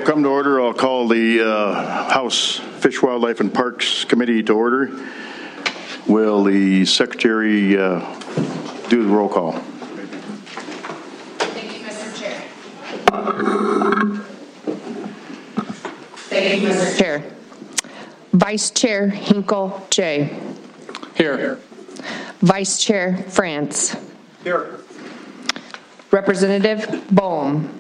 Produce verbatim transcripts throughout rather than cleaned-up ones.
come to order. I'll call the uh, House Fish, Wildlife, and Parks Committee to order. Will the Secretary uh, do the roll call? Thank you, Mister Chair. Thank you, Mister Chair. Vice Chair Hinkle J. Here. Vice Chair France. Here. Representative Bohm.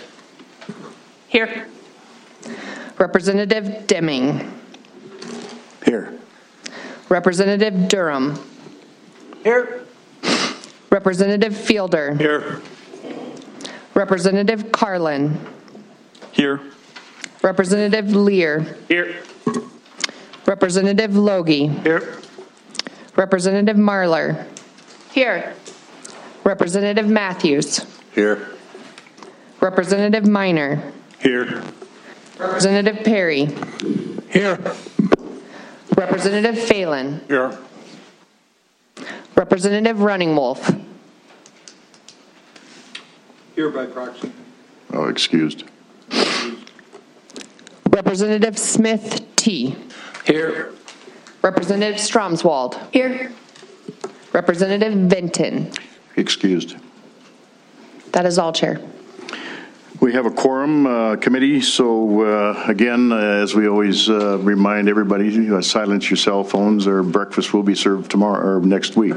Here. Representative Deming. Here. Representative Durham. Here. Representative Fielder. Here. Representative Carlin. Here. Representative Lear. Here. Representative Logie. Here. Representative Marlar. Here. Representative Matthews. Here. Representative Minor. Here. Representative Perry. Here. Representative Phelan. Here. Representative Running Wolf. Here by proxy. Oh, excused. Representative Smith T. Here. Representative Stromswald. Here. Representative Vinton. Excused. That is all, Chair. We have a quorum uh, committee, so uh, again, uh, as we always uh, remind everybody, uh, silence your cell phones or breakfast will be served tomorrow or next week.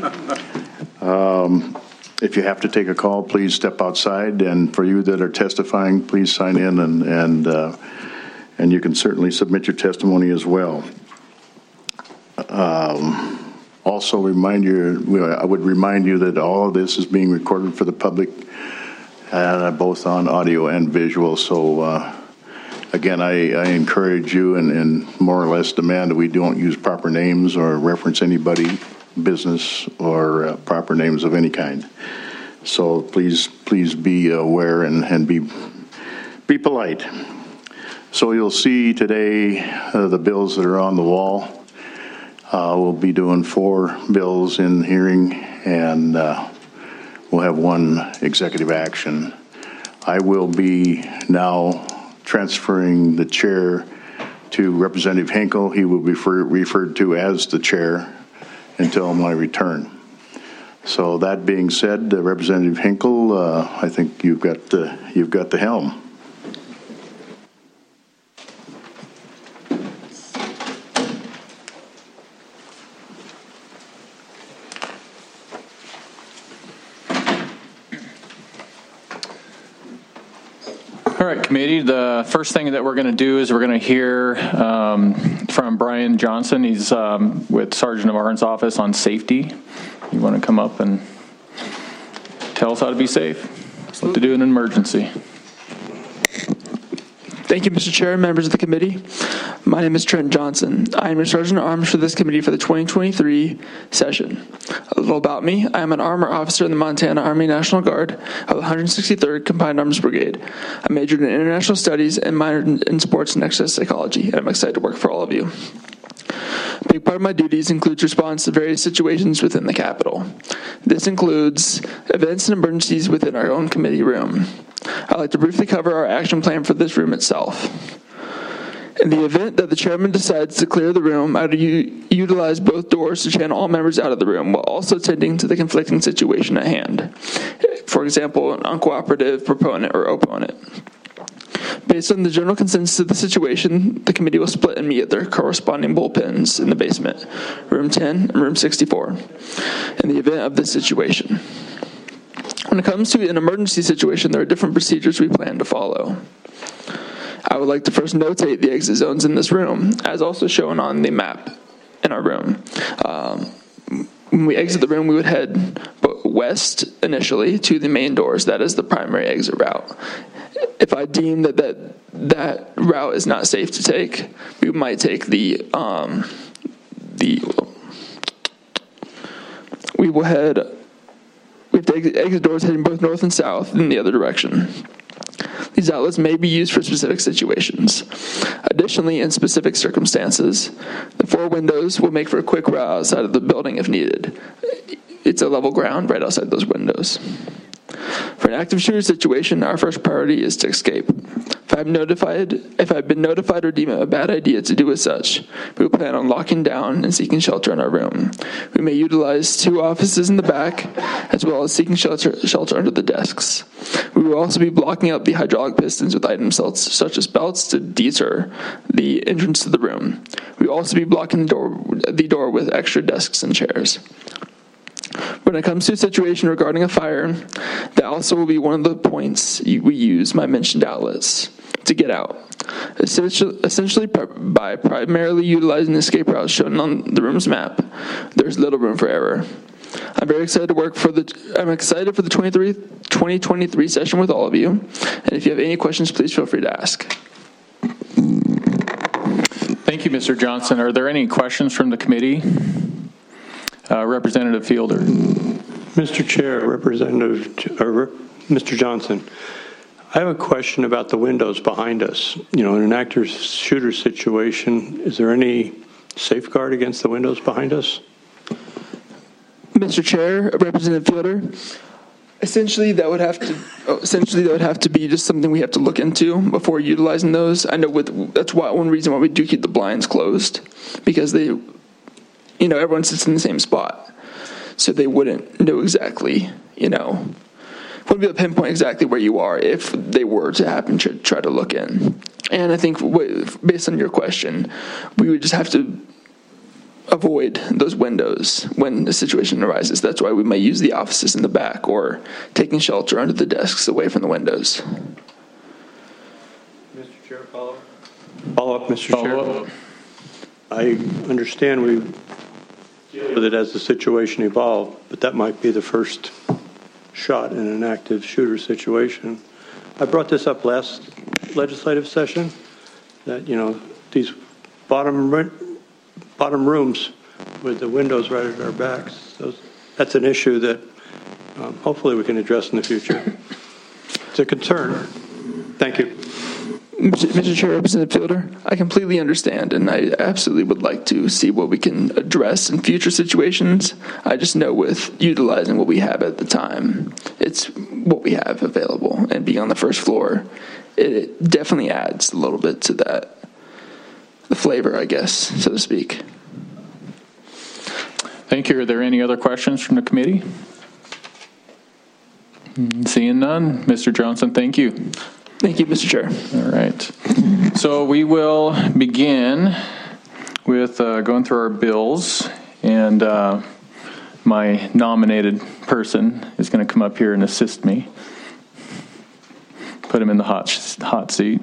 um, if you have to take a call, please step outside, and for you that are testifying, please sign in, and and, uh, and you can certainly submit your testimony as well. Um, also remind you, I would remind you that all of this is being recorded for the public, uh, both on audio and visual. So uh, again, I, I encourage you and, and more or less demand that we don't use proper names or reference anybody, business, or uh, proper names of any kind. So please, please be aware and, and be be polite. So you'll see today uh, the bills that are on the wall. Uh, we'll be doing four bills in hearing, and uh, we'll have one executive action. I will be now transferring the chair to Representative Hinkle. He will be refer- referred to as the chair until my return. So that being said, uh, Representative Hinkle, uh, I think you've got the, you've got the helm. All right, committee, the first thing that we're going to do is we're going to hear um, from Brian Johnson. He's um, with Sergeant of Arms Office on safety. You want to come up and tell us how to be safe, what to do in an emergency. Thank you, Mister Chair, members of the committee. My name is Trent Johnson. I am a Sergeant at Arms for this committee for the twenty twenty-three session. A little about me. I am an armor officer in the Montana Army National Guard of the one hundred sixty-third Combined Arms Brigade. I majored in international studies and minored in sports and exercise psychology, and I'm excited to work for all of you. A big part of my duties includes response to various situations within the Capitol. This includes events and emergencies within our own committee room. I'd like to briefly cover our action plan for this room itself. In the event that the chairman decides to clear the room, I would u- utilize both doors to channel all members out of the room while also tending to the conflicting situation at hand. For example, an uncooperative proponent or opponent. Based on the general consensus of the situation, the committee will split and meet at their corresponding bullpens in the basement, room ten and room sixty-four, in the event of this situation. When it comes to an emergency situation, there are different procedures we plan to follow. I would like to first notate the exit zones in this room, as also shown on the map in our room. Um, when we exit the room, we would head west initially to the main doors. That is the primary exit route. If I deem that that, that route is not safe to take, we might take the um, the we will head. We have to exit, exit doors heading both north and south in the other direction. These outlets may be used for specific situations. Additionally, in specific circumstances, the four windows will make for a quick route outside of the building if needed. It's a level ground right outside those windows. For an active shooter situation, our first priority is to escape. I'm notified, if I've been notified or deem it a bad idea to do as such, we will plan on locking down and seeking shelter in our room. We may utilize two offices in the back, as well as seeking shelter, shelter under the desks. We will also be blocking up the hydraulic pistons with items such as belts to deter the entrance to the room. We will also be blocking the door, the door with extra desks and chairs. When it comes to a situation regarding a fire, that also will be one of the points we use my mentioned outlets to get out. Essentially, essentially, by primarily utilizing the escape routes shown on the room's map, there's little room for error. I'm very excited to work for the. I'm excited for the twenty twenty-three session with all of you. And if you have any questions, please feel free to ask. Thank you, Mister Johnson. Are there any questions from the committee? Uh, Representative Fielder. Mister Chair, Representative, or Mister Johnson, I have a question about the windows behind us. You know, in an active shooter situation, is there any safeguard against the windows behind us? Mister Chair, Representative Fielder, essentially that would have to essentially that would have to be just something we have to look into before utilizing those. I know with that's why one reason why we do keep the blinds closed, because they, you know, everyone sits in the same spot, so they wouldn't know exactly, you know, wouldn't be able to pinpoint exactly where you are if they were to happen to try to look in. And I think based on your question, we would just have to avoid those windows when the situation arises. That's why we may use the offices in the back or taking shelter under the desks away from the windows. Mister Chair, follow up. Follow up, Mister Follow Chair. up. I understand we deal with it as the situation evolved, but that might be the first shot in an active shooter situation. I brought this up last legislative session, that, you know, these bottom bottom rooms with the windows right at our backs, those, that's an issue that um, hopefully we can address in the future. It's a concern. Thank you. Mister Chair, Representative Fielder, I completely understand, and I absolutely would like to see what we can address in future situations. I just know with utilizing what we have at the time, it's what we have available, and being on the first floor, it, it definitely adds a little bit to that, the flavor, I guess, so to speak. Thank you. Are there any other questions from the committee? Seeing none, Mister Johnson, thank you. Thank you, Mister Chair. All right. So we will begin with uh, going through our bills, and uh, my nominated person is going to come up here and assist me. Put him in the hot hot seat.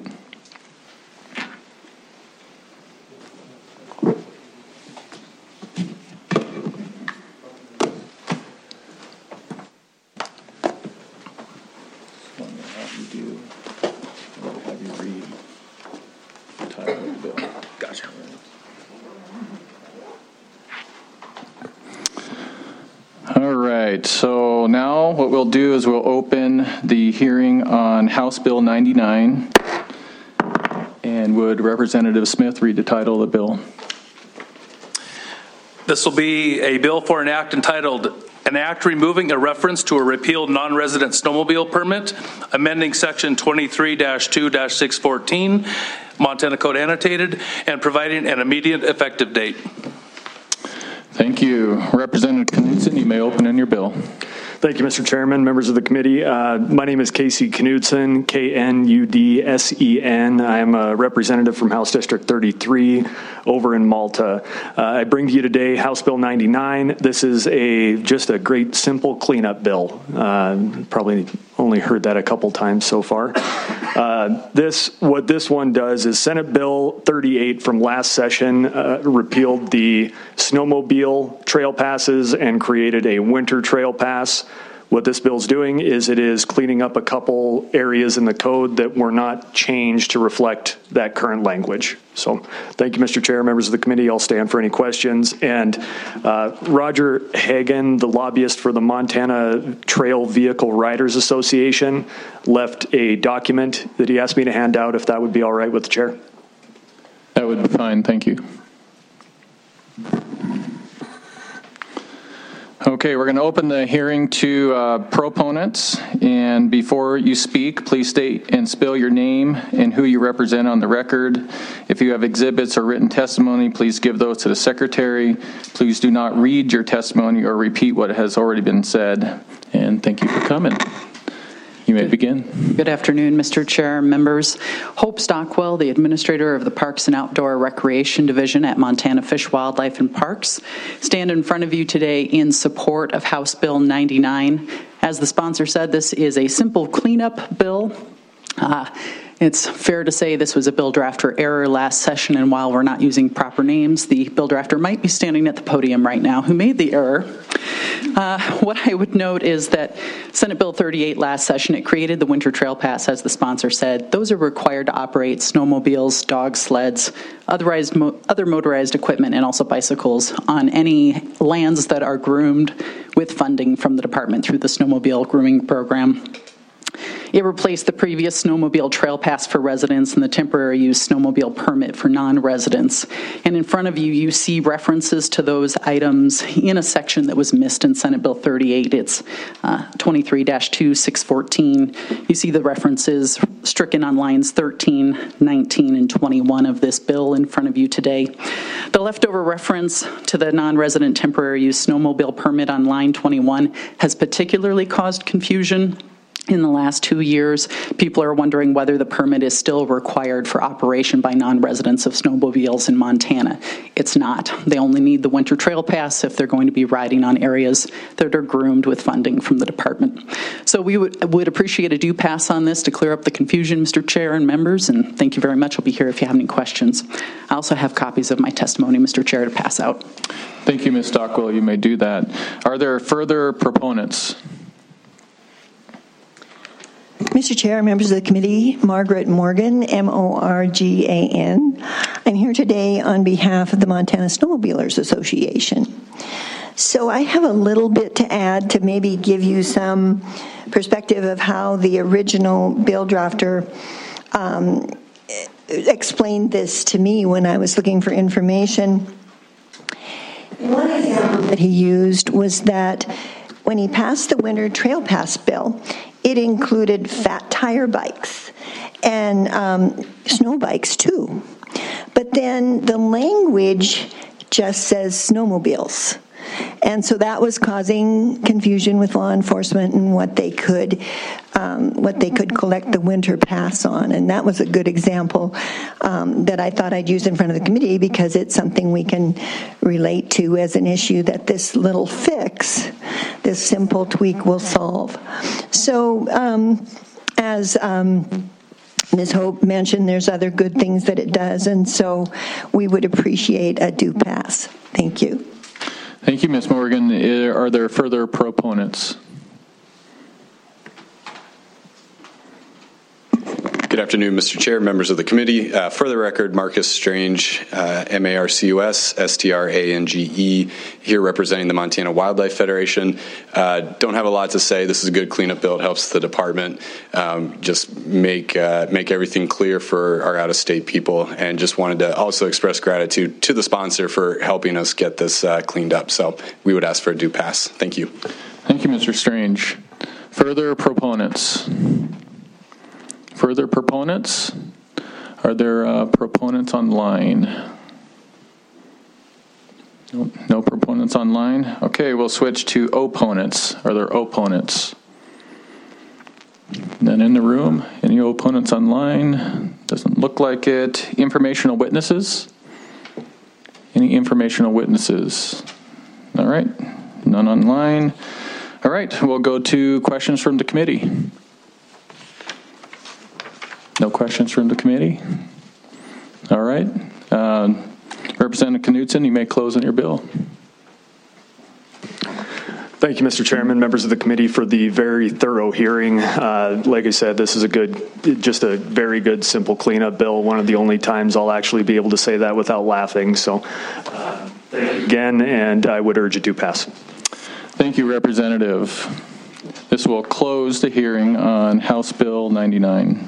All right, so now what we'll do is we'll open the hearing on House Bill ninety-nine. And would Representative Smith read the title of the bill? This will be a bill for an act entitled, an act removing a reference to a repealed non-resident snowmobile permit, amending section twenty-three dash two dash six fourteen, Montana Code Annotated, and providing an immediate effective date. Thank you. Representative Knudsen, you may open in your bill. Thank you, Mister Chairman, members of the committee. Uh, my name is Casey Knudsen, K N U D S E N. I am a representative from House District thirty-three over in Malta. Uh, I bring to you today House Bill ninety-nine. This is a just a great, simple cleanup bill. Uh, probably only heard that a couple times so far. Uh, this, what this one does is Senate Bill thirty-eight from last session uh, repealed the snowmobile trail passes and created a winter trail pass. What this bill is doing is it is cleaning up a couple areas in the code that were not changed to reflect that current language. So thank you, Mister Chair, members of the committee. I'll stand for any questions. And uh, Roger Hagan, the lobbyist for the Montana Trail Vehicle Riders Association, left a document that he asked me to hand out, if that would be all right with the chair. That would be fine. Thank you. Okay. Okay, we're going to open the hearing to uh, proponents, and before you speak, please state and spell your name and who you represent on the record. If you have exhibits or written testimony, please give those to the secretary. Please do not read your testimony or repeat what has already been said, and thank you for coming. You may begin. Good afternoon, Mister Chair, members. Hope Stockwell, the Administrator of the Parks and Outdoor Recreation Division at Montana Fish, Wildlife, and Parks, stand in front of you today in support of House Bill ninety-nine. As the sponsor said, this is a simple cleanup bill. Uh, It's fair to say this was a bill drafter error last session, and while we're not using proper names, the bill drafter might be standing at the podium right now who made the error. Uh, what I would note is that Senate Bill thirty-eight last session, it created the winter trail pass, as the sponsor said. Those are required to operate snowmobiles, dog sleds, otherwise mo- other motorized equipment, and also bicycles on any lands that are groomed with funding from the department through the snowmobile grooming program. It replaced the previous snowmobile trail pass for residents and the temporary use snowmobile permit for non-residents. And in front of you, you see references to those items in a section that was missed in Senate Bill thirty-eight. It's uh, twenty-three dash two six fourteen. You see the references stricken on lines thirteen, nineteen, and twenty-one of this bill in front of you today. The leftover reference to the non-resident temporary use snowmobile permit on line twenty-one has particularly caused confusion. In the last two years, people are wondering whether the permit is still required for operation by non-residents of snowmobiles in Montana. It's not. They only need the winter trail pass if they're going to be riding on areas that are groomed with funding from the department. So we would, would appreciate a due pass on this to clear up the confusion, Mister Chair and members, and thank you very much. I'll be here if you have any questions. I also have copies of my testimony, Mister Chair, to pass out. Thank you, Miz Stockwell. You may do that. Are there further proponents? Mister Chair, members of the committee, Margaret Morgan, M O R G A N. I'm here today on behalf of the Montana Snowmobilers Association. So I have a little bit to add to maybe give you some perspective of how the original bill drafter um, explained this to me when I was looking for information. One example that he used was that when he passed the Winter Trail Pass bill, it included fat tire bikes and um, snow bikes too. But then the language just says snowmobiles. And so that was causing confusion with law enforcement and what they could um, what they could collect the winter pass on. And that was a good example um, that I thought I'd use in front of the committee because it's something we can relate to as an issue that this little fix, this simple tweak will solve. So um, as um, Miz Hope mentioned, there's other good things that it does, and so we would appreciate a due pass. Thank you. Thank you, Miz Morgan. Are there further proponents? Good afternoon, Mister Chair, members of the committee. Uh, for the record, Marcus Strange, uh, M A R C U S, S T R A N G E, here representing the Montana Wildlife Federation. Uh, don't have a lot to say. This is a good cleanup bill. It helps the department um, just make uh, make everything clear for our out-of-state people, and just wanted to also express gratitude to the sponsor for helping us get this uh, cleaned up. So we would ask for a due pass. Thank you. Thank you, Mister Strange. Further proponents? Further proponents? Are there uh, proponents online? No, no proponents online? Okay, we'll switch to opponents. Are there opponents? None in the room? Any opponents online? Doesn't look like it. Informational witnesses? Any informational witnesses? All right, none online. All right, we'll go to questions from the committee. No questions from the committee? All right. Uh, Representative Knudsen, you may close on your bill. Thank you, Mister Chairman, members of the committee, for the very thorough hearing. Uh, like I said, this is a good, just a very good, simple cleanup bill. One of the only times I'll actually be able to say that without laughing. So uh, thank you again, and I would urge a due pass. Thank you, Representative. This will close the hearing on House Bill ninety-nine.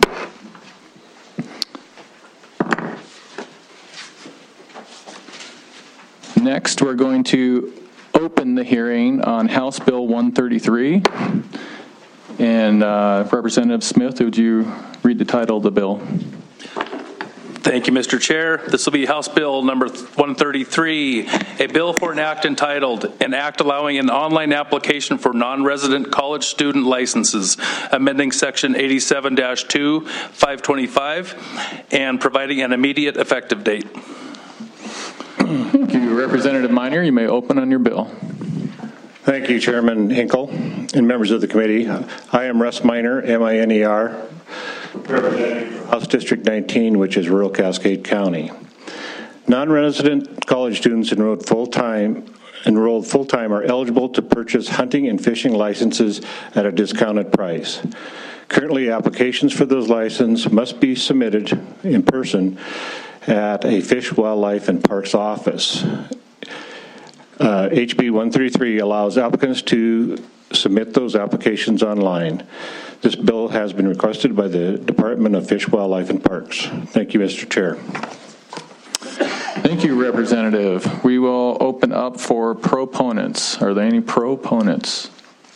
Next, we're going to open the hearing on House Bill one thirty-three. And uh, Representative Smith, would you read the title of the bill? Thank you, Mister Chair. This will be House Bill number one thirty-three, a bill for an act entitled, an act allowing an online application for non-resident college student licenses, amending section eighty-seven dash two, five twenty-five, and providing an immediate effective date. Thank you. Representative Minor, you may open on your bill. Thank you, Chairman Hinkle and members of the committee. I am Russ Minor, M I N E R, representing House District nineteen, which is rural Cascade County. Non-resident college students enrolled full-time enrolled full-time are eligible to purchase hunting and fishing licenses at a discounted price. Currently, applications for those licenses must be submitted in person at a Fish, Wildlife, and Parks office. Uh, H B one thirty-three allows applicants to submit those applications online. This bill has been requested by the Department of Fish, Wildlife, and Parks. Thank you, Mister Chair. Thank you, Representative. We will open up for proponents. Are there any proponents?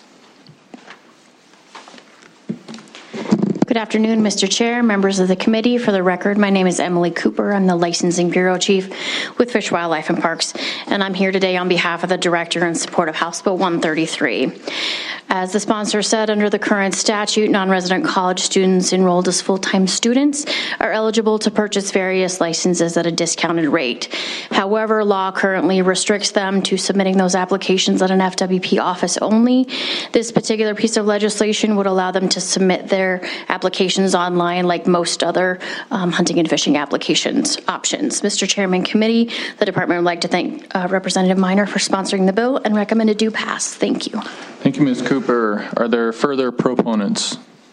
Good afternoon, Mister Chair, members of the committee. For the record, my name is Emily Cooper. I'm the Licensing Bureau Chief with Fish, Wildlife, and Parks, and I'm here today on behalf of the Director in support of House Bill one thirty-three. As the sponsor said, under the current statute, non-resident college students enrolled as full-time students are eligible to purchase various licenses at a discounted rate. However, law currently restricts them to submitting those applications at an F W P office only. This particular piece of legislation would allow them to submit their applications online like most other um, hunting and fishing applications options. Mister Chairman, committee, the department would like to thank uh, Representative Minor for sponsoring the bill and recommend it do pass. Thank you. Thank you, Miz Cooper. Are there further proponents?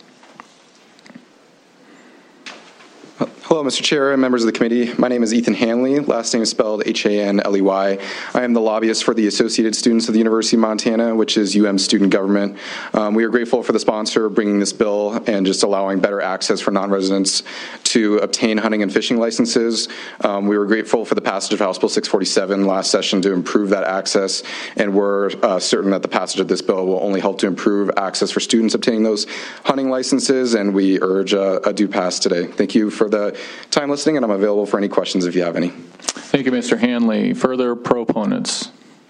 Hello, Mister Chair and members of the committee. My name is Ethan Hanley. Last name is spelled H A N L E Y. I am the lobbyist for the Associated Students of the University of Montana, which is U M student government. Um, we are grateful for the sponsor bringing this bill and just allowing better access for non-residents to obtain hunting and fishing licenses. Um, we were grateful for the passage of House Bill six forty-seven last session to improve that access, and we're uh, certain that the passage of this bill will only help to improve access for students obtaining those hunting licenses, and we urge a, a due pass today. Thank you for the time listening, and I'm available for any questions if you have any. Thank you, Mister Hanley. Further proponents?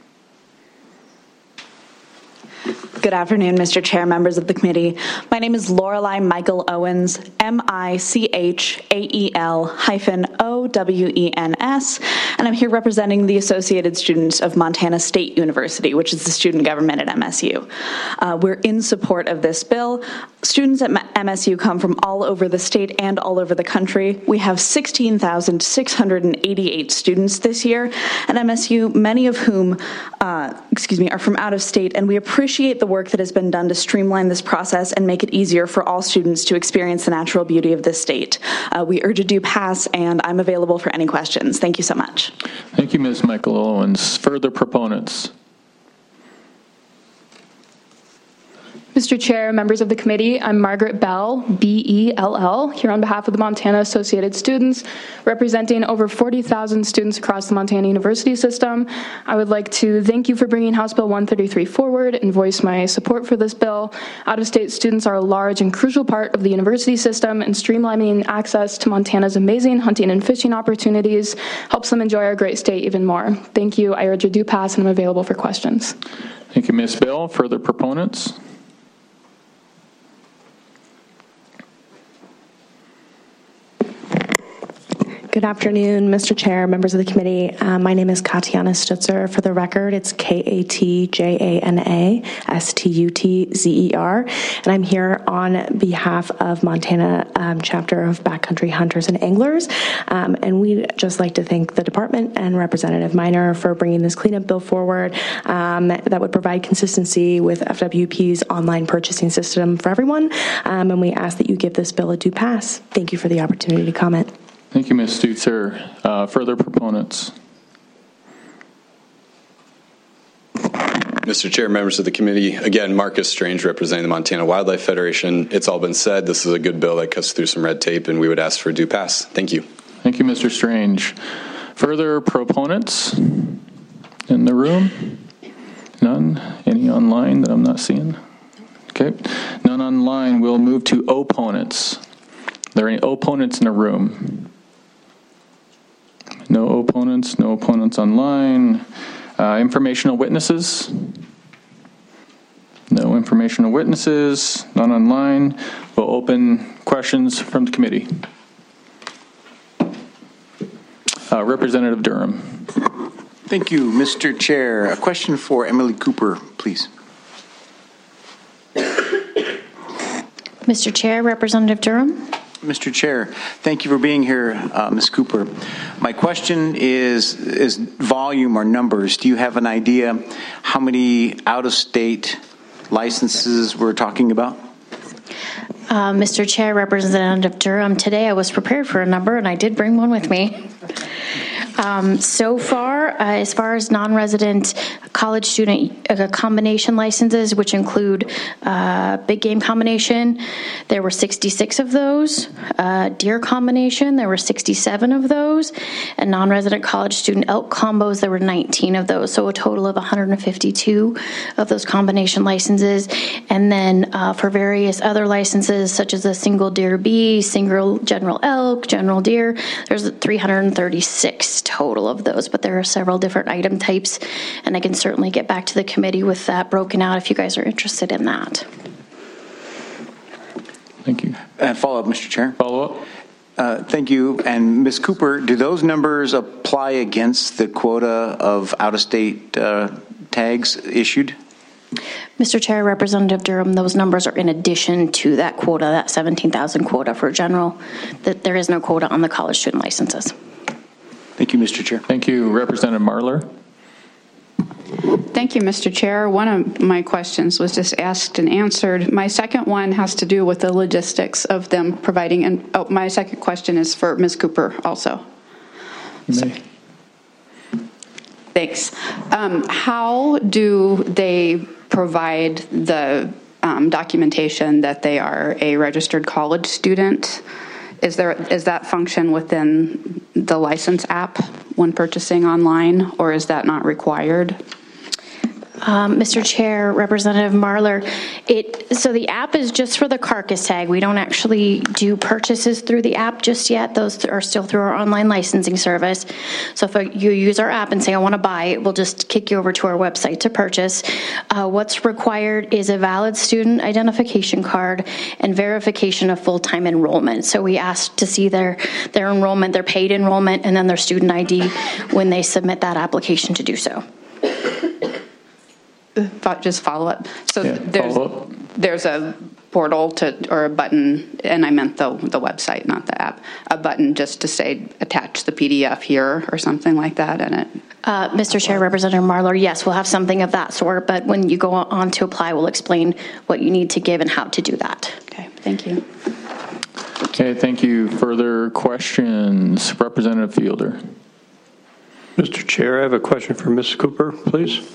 Good afternoon, Mister Chair, members of the committee. My name is Lorelei Michael Owens, M I C H A E L hyphen O W E N S, and I'm here representing the Associated Students of Montana State University, which is the student government at M S U. Uh, we're in support of this bill. Students at M S U come from all over the state and all over the country. We have sixteen thousand six hundred eighty-eight students this year at M S U, many of whom, uh, excuse me, are from out of state, and we appreciate the work that has been done to streamline this process and make it easier for all students to experience the natural beauty of this state. Uh, we urge a due pass, and I'm available for any questions. Thank you so much. Thank you, Miz Michael Owens. Further proponents? Mister Chair, members of the committee, I'm Margaret Bell, B E L L, here on behalf of the Montana Associated Students, representing over forty thousand students across the Montana University system. I would like to thank you for bringing House Bill one thirty-three forward and voice my support for this bill. Out-of-state students are a large and crucial part of the university system, and streamlining access to Montana's amazing hunting and fishing opportunities helps them enjoy our great state even more. Thank you. I urge a due pass, and I'm available for questions. Thank you, Miz Bell. Further proponents? Good afternoon, Mister Chair, members of the committee. Uh, my name is Katiana Stutzer. For the record, it's K A T J A N A S T U T Z E R, and I'm here on behalf of Montana um, chapter of Backcountry Hunters and Anglers, um, and we'd just like to thank the department and Representative Minor for bringing this cleanup bill forward um, that would provide consistency with F W P's online purchasing system for everyone, um, and we ask that you give this bill a due pass. Thank you for the opportunity to comment. Thank you, Miz Stutzer. Uh, further proponents? Mister Chair, members of the committee, again, Marcus Strange representing the Montana Wildlife Federation. It's all been said. This is a good bill that cuts through some red tape, and we would ask for a due pass. Thank you. Thank you, Mister Strange. Further proponents in the room? None? Any online that I'm not seeing? Okay. None online. We'll move to opponents. Are there any opponents in the room? No opponents. No opponents online. Uh, informational witnesses? No informational witnesses. None online. We'll open questions from the committee. Uh, Representative Durham. Thank you, Mister Chair. A question for Emily Cooper, please. Mister Chair, Representative Durham. Mister Chair, thank you for being here, uh, Miz Cooper. My question is, is volume or numbers. Do you have an idea how many out-of-state licenses we're talking about? Uh, Mister Chair, Representative Durham, today I was prepared for a number, and I did bring one with me. Um, so far, uh, as far as non-resident college student uh, combination licenses, which include uh, big game combination, there were sixty-six of those. Uh, deer combination, there were sixty-seven of those. And non-resident college student elk combos, there were nineteen of those. So a total of one hundred fifty-two of those combination licenses. And then uh, for various other licenses, such as a single deer bee, single general elk, general deer, there's three hundred thirty-six total of those, but there are several different item types, and I can certainly get back to the committee with that broken out if you guys are interested in that. Thank you. And follow up, Mister Chair. Follow up. Uh, thank you. And Miz Cooper, do those numbers apply against the quota of out-of-state uh, tags issued? Mister Chair, Representative Durham, those numbers are in addition to that quota, that seventeen thousand quota for general. That there is no quota on the college student licenses. Thank you, Mister Chair. Thank you, Representative Marler. Thank you, Mister Chair. One of my questions was just asked and answered. My second one has to do with the logistics of them providing, and oh, my second question is for Miz Cooper also. So, thanks. Um, how do they provide the um, documentation that they are a registered college student? Is there is that function within the license app when purchasing online, or is that not required? Um, Mister Chair, Representative Marler, it so the app is just for the carcass tag. We don't actually do purchases through the app just yet. Those are still through our online licensing service. So if you use our app and say, I want to buy it, we'll just kick you over to our website to purchase. Uh, what's required is a valid student identification card and verification of full-time enrollment. So we ask to see their, their enrollment, their paid enrollment, and then their student I D when they submit that application to do so. Just follow up. So yeah, there's follow up. there's a portal to or a button, and I meant the the website, not the app. A button just to say attach the P D F here or something like that, and it. Uh, Mister Chair, Representative Marler, yes, we'll have something of that sort. But when you go on to apply, we'll explain what you need to give and how to do that. Okay. Thank you. Okay. Thank you. Further questions, Representative Fielder. Mister Chair, I have a question for Miz Cooper, please.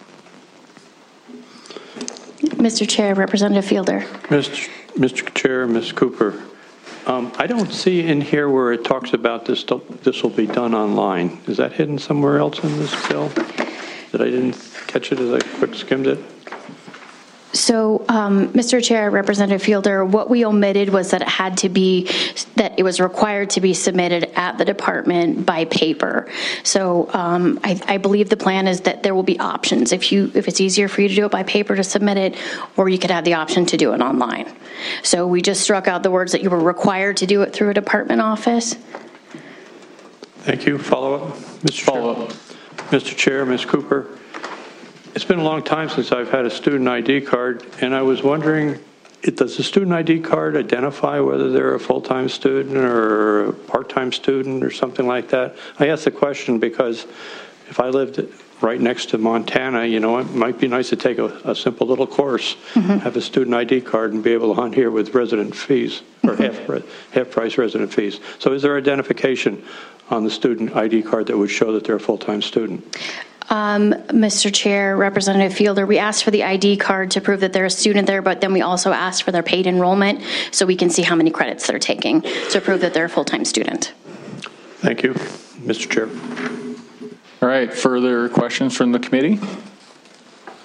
Mister Chair, Representative Fielder. Mister Mister Chair, Miz Cooper, um, I don't see in here where it talks about this. This will be done online. Is that hidden somewhere else in this bill? That I didn't catch it as I quick skimmed it. So, um, Mister Chair, Representative Fielder, what we omitted was that it had to be, that it was required to be submitted at the department by paper. So um, I, I believe the plan is that there will be options. If you, if it's easier for you to do it by paper to submit it, or you could have the option to do it online. So we just struck out the words that you were required to do it through a department office. Thank you. Follow up, Mister Follow Chair. up, Mister Chair, Miz Cooper. It's been a long time since I've had a student I D card, and I was wondering, it, does the student I D card identify whether they're a full-time student or a part-time student or something like that? I ask the question because if I lived right next to Montana, you know, it might be nice to take a, a simple little course, mm-hmm. have a student I D card, and be able to hunt here with resident fees or mm-hmm. half, half-price resident fees. So is there identification on the student I D card that would show that they're a full-time student? Um, Mister Chair, Representative Fielder, we asked for the I D card to prove that they're a student there, but then we also asked for their paid enrollment so we can see how many credits they're taking to prove that they're a full-time student. Thank you, Mister Chair. All right, further questions from the committee?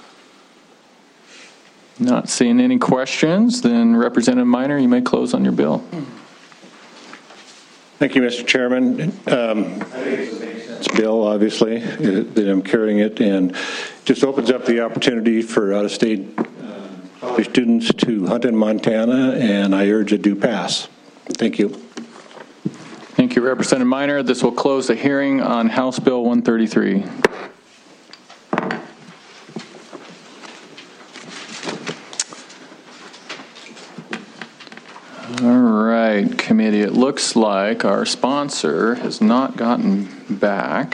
Not seeing any questions, then Representative Minor, you may close on your bill. Thank you, Mister Chairman. Um, it's a bill, obviously, uh, that I'm carrying it, and just opens up the opportunity for out-of-state uh, students to hunt in Montana, and I urge a do pass. Thank you. Thank you, Representative Minor. This will close the hearing on House Bill one thirty-three. All right, committee, it looks like our sponsor has not gotten back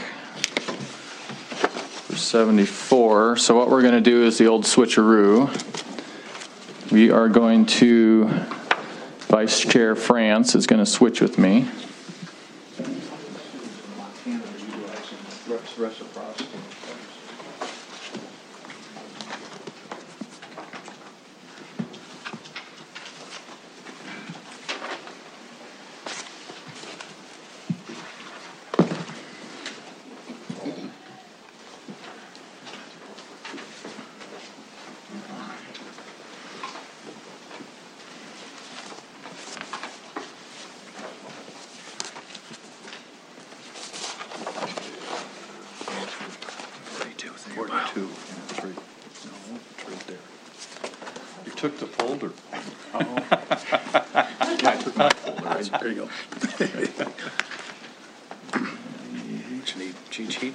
for seventy-four. So what we're going to do is the old switcheroo. We are going to, Vice Chair France is going to switch with me. forty-two. It's right, no, it's right there. You took the folder. Oh. I took my folder. Right, there you go. What you need? Cheat sheet?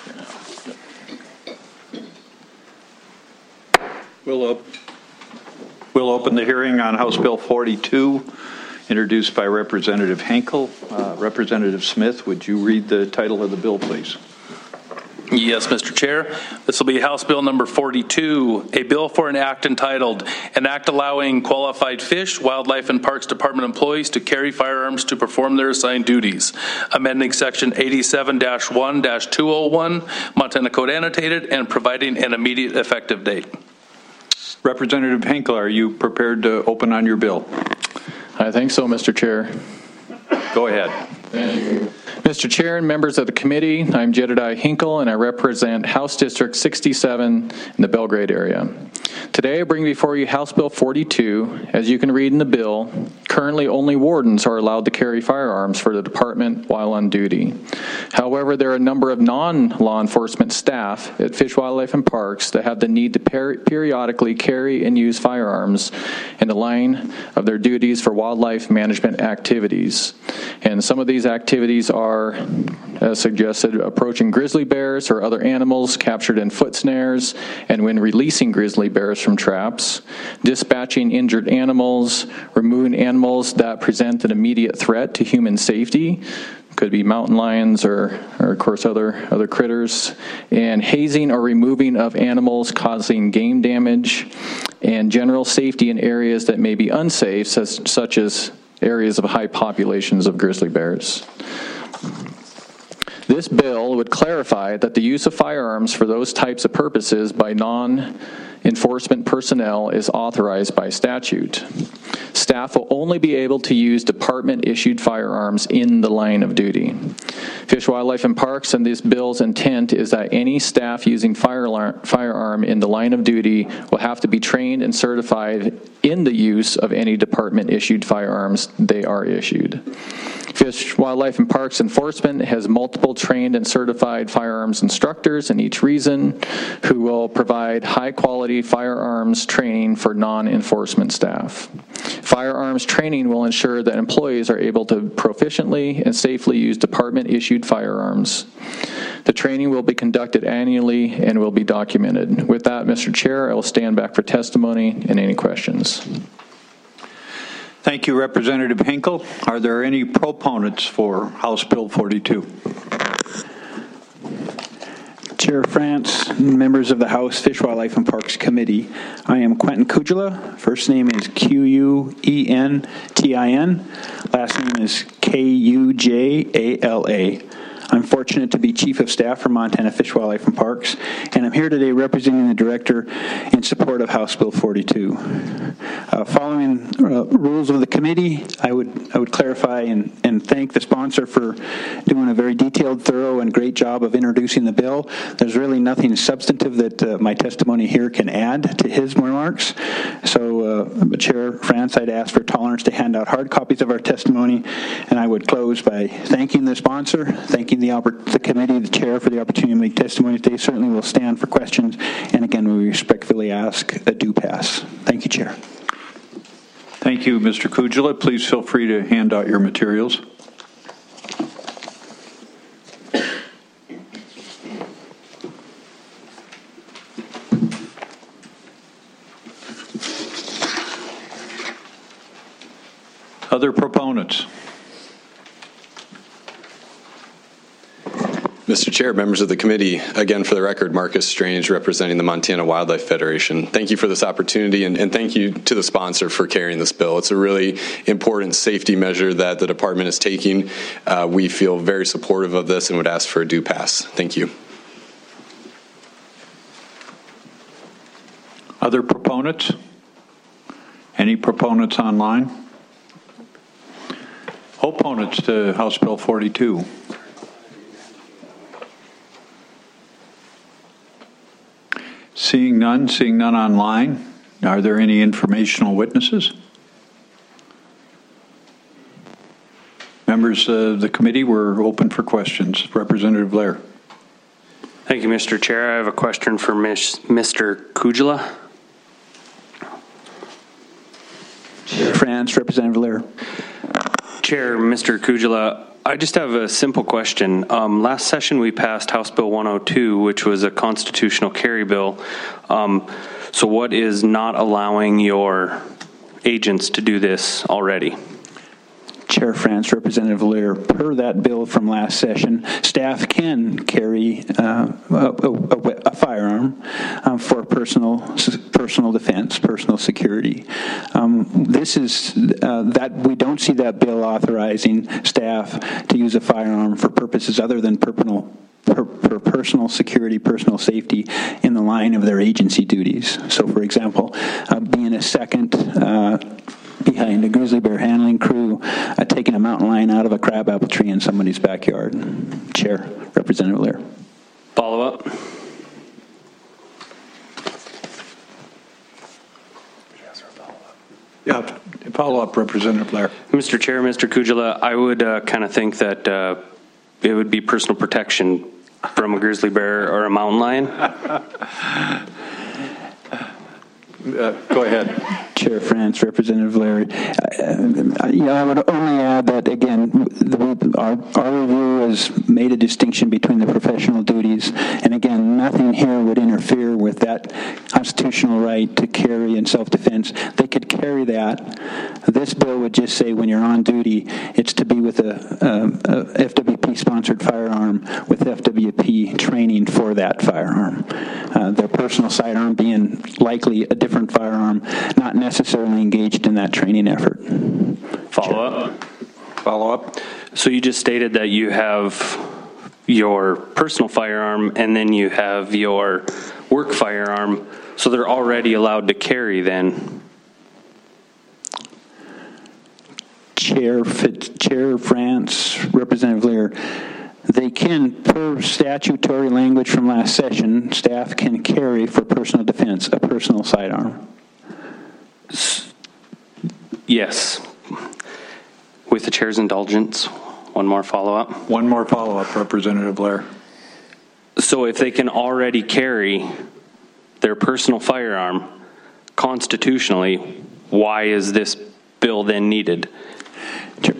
We'll, op- we'll open the hearing on House Bill forty-two, introduced by Representative Henkel. Uh, Representative Smith, would you read the title of the bill, please? Yes, Mister Chair. This will be House Bill number forty-two, a bill for an act entitled, an act allowing qualified Fish, Wildlife, and Parks Department employees to carry firearms to perform their assigned duties, amending Section eighty-seven dash one dash two oh one, Montana Code Annotated, and providing an immediate effective date. Representative Henkel, are you prepared to open on your bill? I think so, Mister Chair. Go ahead. Thank you. Mister Chair and members of the committee, I'm Jedediah Hinkle, and I represent House District sixty-seven in the Belgrade area. Today, I bring before you House Bill forty-two. As you can read in the bill, currently only wardens are allowed to carry firearms for the department while on duty. However, there are a number of non-law enforcement staff at Fish, Wildlife, and Parks that have the need to per- periodically carry and use firearms in the line of their duties for wildlife management activities. And some of these activities are Are, as suggested, approaching grizzly bears or other animals captured in foot snares, and when releasing grizzly bears from traps, dispatching injured animals, removing animals that present an immediate threat to human safety, could be mountain lions or, or of course, other, other critters, and hazing or removing of animals causing game damage, and general safety in areas that may be unsafe, such, such as areas of high populations of grizzly bears. This bill would clarify that the use of firearms for those types of purposes by non-enforcement personnel is authorized by statute. Staff will only be able to use department-issued firearms in the line of duty. Fish, Wildlife, and Parks and this bill's intent is that any staff using firearm in the line of duty will have to be trained and certified in the use of any department-issued firearms they are issued. Fish, Wildlife, and Parks Enforcement has multiple trained and certified firearms instructors in each region who will provide high-quality firearms training for non-enforcement staff. Firearms training will ensure that employees are able to proficiently and safely use department-issued firearms. The training will be conducted annually and will be documented. With that, Mister Chair, I will stand back for testimony and any questions. Thank you, Representative Henkel. Are there any proponents for House Bill forty-two? Chair France, members of the House Fish, Wildlife, and Parks Committee, I am Quentin Kujala. First name is Q U E N T I N. Last name is K U J A L A. I'm fortunate to be Chief of Staff for Montana Fish, Wildlife, and Parks, and I'm here today representing the Director in support of House Bill forty-two. Uh, following uh, rules of the committee, I would I would clarify and, and thank the sponsor for doing a very detailed, thorough, and great job of introducing the bill. There's really nothing substantive that uh, my testimony here can add to his remarks. So, uh, Chair France, I'd ask for tolerance to hand out hard copies of our testimony, and I would close by thanking the sponsor, thanking the, the committee, the chair for the opportunity to make testimony today. Certainly will stand for questions, and again, we respectfully ask a do pass. Thank you, Chair. Thank you, Mister Kujala. Please feel free to hand out your materials. Other proponents? Mister Chair, members of the committee, again, for the record, Marcus Strange, representing the Montana Wildlife Federation. Thank you for this opportunity, and, and thank you to the sponsor for carrying this bill. It's a really important safety measure that the department is taking. Uh, we feel very supportive of this and would ask for a due pass. Thank you. Other proponents? Any proponents online? Opponents to House Bill forty-two? Seeing none, seeing none online, are there any informational witnesses? Members of the committee, we're open for questions. Representative Blair. Thank you, Mister Chair. I have a question for Mister Kujala. Chair France, Representative Blair. Chair, Mister Kujala, I just have a simple question. Um, last session we passed House Bill one oh two, which was a constitutional carry bill. Um, so what is not allowing your agents to do this already? Chair France, Representative Lear, per that bill from last session, staff can carry uh, a, a, a firearm um, for personal personal defense, personal security. Um, this is uh, that we don't see that bill authorizing staff to use a firearm for purposes other than personal. For, for personal security, personal safety in the line of their agency duties. So, for example, uh, being a second uh, behind a grizzly bear handling crew, uh, taking a mountain lion out of a crabapple tree in somebody's backyard. Chair, Representative Lear. Follow up. Yeah, follow up, Representative Blair. Mister Chair, Mister Kujala, I would uh, kind of think that uh, it would be personal protection from a grizzly bear or a mountain lion. Uh, go ahead. Chair France, Representative Larry. Uh, yeah, I would only add that, again, the, our, our review has made a distinction between the professional duties, and again, nothing here would interfere with that constitutional right to carry in self-defense. They could carry that. This bill would just say when you're on duty, it's to be with a, a, a F W P-sponsored firearm with F W P training for that firearm. Uh, their personal sidearm being likely a different firearm, not necessarily engaged in that training effort. Follow up. Follow up. So you just stated that you have your personal firearm and then you have your work firearm, so they're already allowed to carry then. Chair, Chair France, Representative Lear, they can, per statutory language from last session, staff can carry for personal defense a personal sidearm. Yes. With the chair's indulgence, one more follow-up. One more follow-up, Representative Blair. So if they can already carry their personal firearm constitutionally, why is this bill then needed? Chair,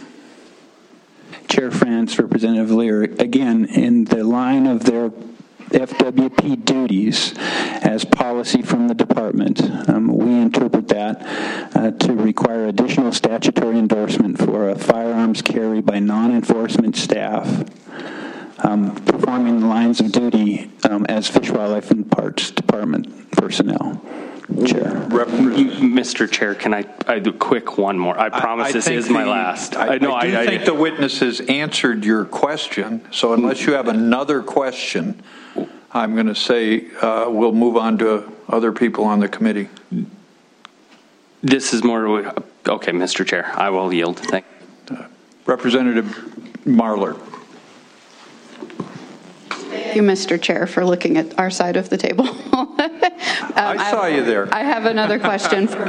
Chair France, Representative Lear, again, in the line of their F W P duties as policy from the department, um, we interpret that uh, to require additional statutory endorsement for a firearms carry by non-enforcement staff um, performing the lines of duty um, as Fish, Wildlife, and Parks Department personnel. Chair. Rep- Mister Chair, can I, I do quick one more? I promise I this think is my the- last. I, no, I do I, think I, the witness has answered your question. So unless you have another question, I'm going to say uh, we'll move on to other people on the committee. This is more, okay, Mister Chair, I will yield. Thank you. Uh, Representative Marler. Thank you, Mister Chair, for looking at our side of the table. um, I saw have, you there. I have another question for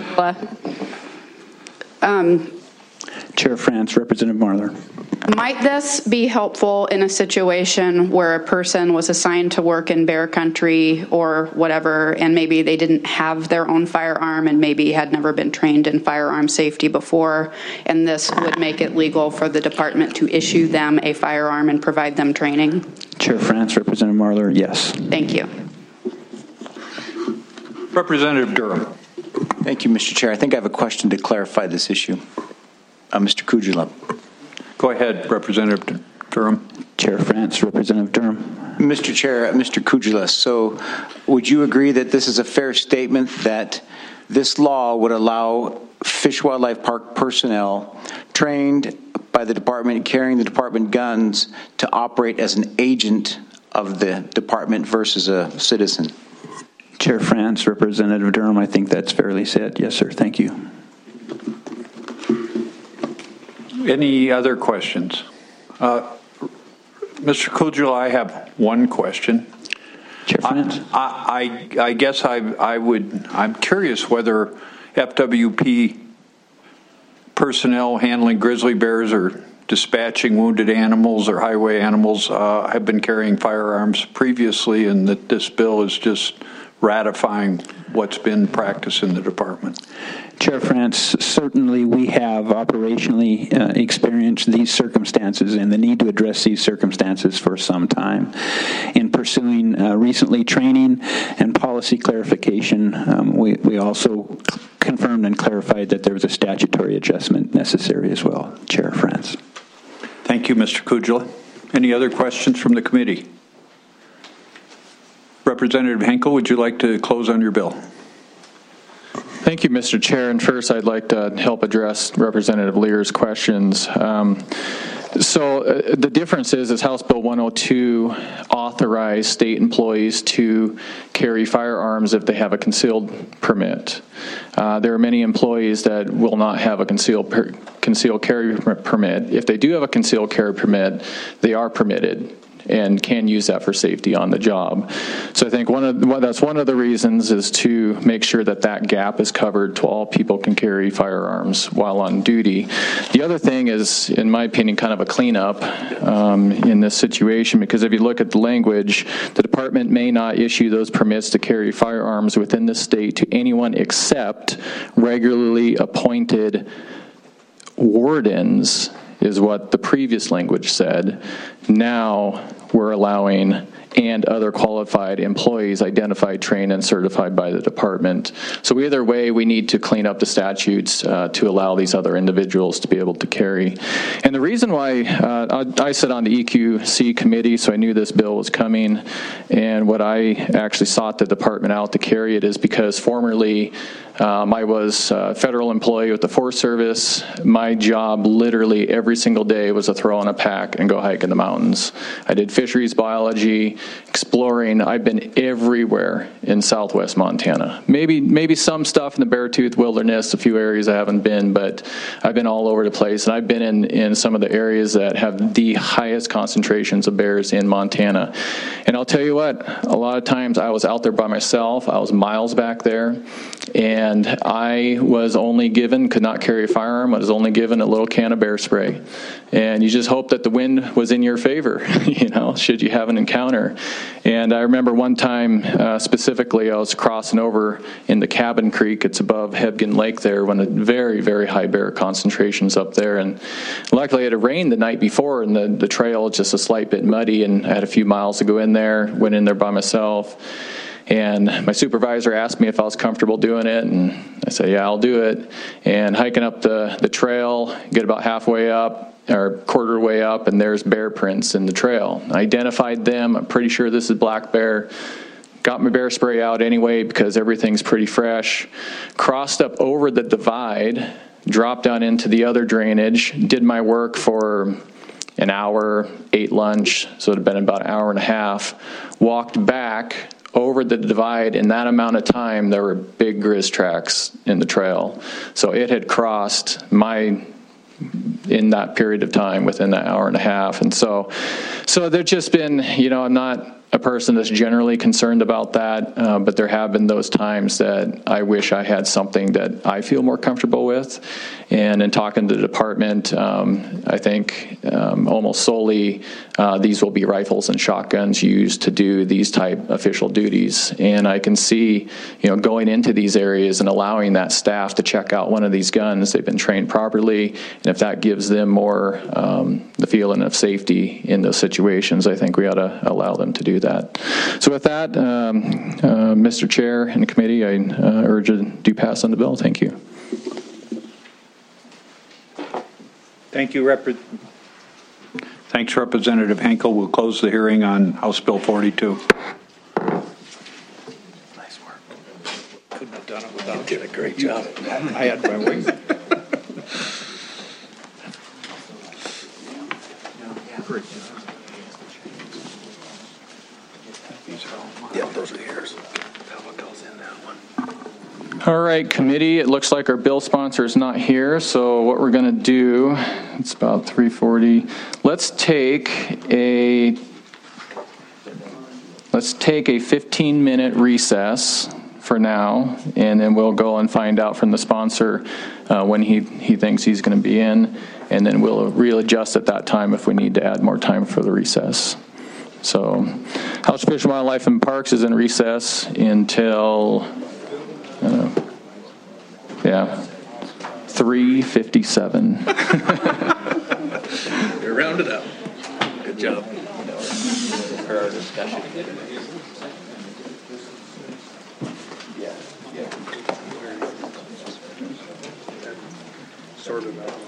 um, Chair France, Representative Marler. Might this be helpful in a situation where a person was assigned to work in bear country or whatever, and maybe they didn't have their own firearm and maybe had never been trained in firearm safety before, and this would make it legal for the department to issue them a firearm and provide them training? Chair France, Representative Marler, yes. Thank you. Representative Durham. Thank you, Mister Chair. I think I have a question to clarify this issue. Uh, Mister Kujala. Go ahead, Representative Durham. Chair France, Representative Durham. Mister Chair, Mister Kujala, so would you agree that this is a fair statement that this law would allow Fish Wildlife Park personnel trained by the department carrying the department guns to operate as an agent of the department versus a citizen? Chair France, Representative Durham, I think that's fairly said. Yes, sir. Thank you. Any other questions? Uh, Mister Kujala, I have one question. Chair France? I, I, I guess I, I would, I'm curious whether F W P personnel handling grizzly bears or dispatching wounded animals or highway animals uh, have been carrying firearms previously, and that this bill is just ratifying what's been practiced in the department. Chair France, certainly we have operationally uh, experienced these circumstances and the need to address these circumstances for some time. In pursuing uh, recently training and policy clarification, um, we, we also confirmed and clarified that there was a statutory adjustment necessary as well. Chair France. Thank you, Mister Kujala. Any other questions from the committee? Representative Henkel, would you like to close on your bill? Thank you, Mister Chair. And first, I'd like to help address Representative Lear's questions. Um, so uh, the difference is, is House Bill one oh two authorized state employees to carry firearms if they have a concealed permit. Uh, there are many employees that will not have a concealed per, concealed carry permit. If they do have a concealed carry permit, they are permitted and can use that for safety on the job. So I think one of well, that's one of the reasons is to make sure that that gap is covered to all people can carry firearms while on duty. The other thing is, in my opinion, kind of a cleanup um, in this situation, because if you look at the language, the department may not issue those permits to carry firearms within the state to anyone except regularly appointed wardens, is what the previous language said. Now we're allowing and other qualified employees identified, trained, and certified by the department. So either way, we need to clean up the statutes uh, to allow these other individuals to be able to carry. And the reason why uh, I, I sit on the E Q C committee, so I knew this bill was coming, and what I actually sought the department out to carry it is because formerly Um, I was a federal employee with the Forest Service. My job literally every single day was to throw on a pack and go hike in the mountains. I did fisheries biology, exploring. I've been everywhere in southwest Montana. Maybe maybe some stuff in the Beartooth Wilderness, a few areas I haven't been, but I've been all over the place. And I've been in, in some of the areas that have the highest concentrations of bears in Montana. And I'll tell you what, a lot of times I was out there by myself. I was miles back there. And And I was only given, could not carry a firearm, I was only given a little can of bear spray. And you just hope that the wind was in your favor, you know, should you have an encounter. And I remember one time uh, specifically, I was crossing over in the Cabin Creek. It's above Hebgen Lake there, when a very, very high bear concentrations up there. And luckily it had rained the night before, and the, the trail was just a slight bit muddy, and I had a few miles to go in there, went in there by myself. And my supervisor asked me if I was comfortable doing it, and I said, yeah, I'll do it. And hiking up the, the trail, get about halfway up, or quarter way up, and there's bear prints in the trail. I identified them. I'm pretty sure this is black bear. got my bear spray out anyway because everything's pretty fresh, crossed up over the divide, dropped down into the other drainage, did my work for an hour, ate lunch, so it had been about an hour and a half, walked back over the divide. In that amount of time, there were big grizz tracks in the trail. So it had crossed my, in that period of time, within that hour and a half. And so, so there's just been, you know, I'm not a person that's generally concerned about that, uh, but there have been those times that I wish I had something that I feel more comfortable with. And in talking to the department, um, I think um, almost solely uh, these will be rifles and shotguns used to do these type official duties. And I can see, you know, going into these areas and allowing that staff to check out one of these guns, they've been trained properly, and if that gives them more um, the feeling of safety in those situations, I think we ought to allow them to do that. So with that, um, uh, Mister Chair and the committee, I uh, urge you to pass on the bill. Thank you. Thank you, Rep. Thanks, Representative Henkel. We'll close the hearing on House Bill forty-two. Nice work. Couldn't have done it without you. Did a great job. I had my wings. Yeah, those are yours. That one goes in that one. All right, committee, it looks like our bill sponsor is not here, so what we're going to do, it's about three forty. Let's take a let's take a fifteen minute recess for now, and then we'll go and find out from the sponsor uh, when he, he thinks he's going to be in, and then we'll readjust at that time if we need to add more time for the recess. So House Fish and Wildlife and Parks is in recess until Uh, yeah, three fifty-seven. You're rounded up. Good job. For our discussion. Yeah, yeah. Sort of.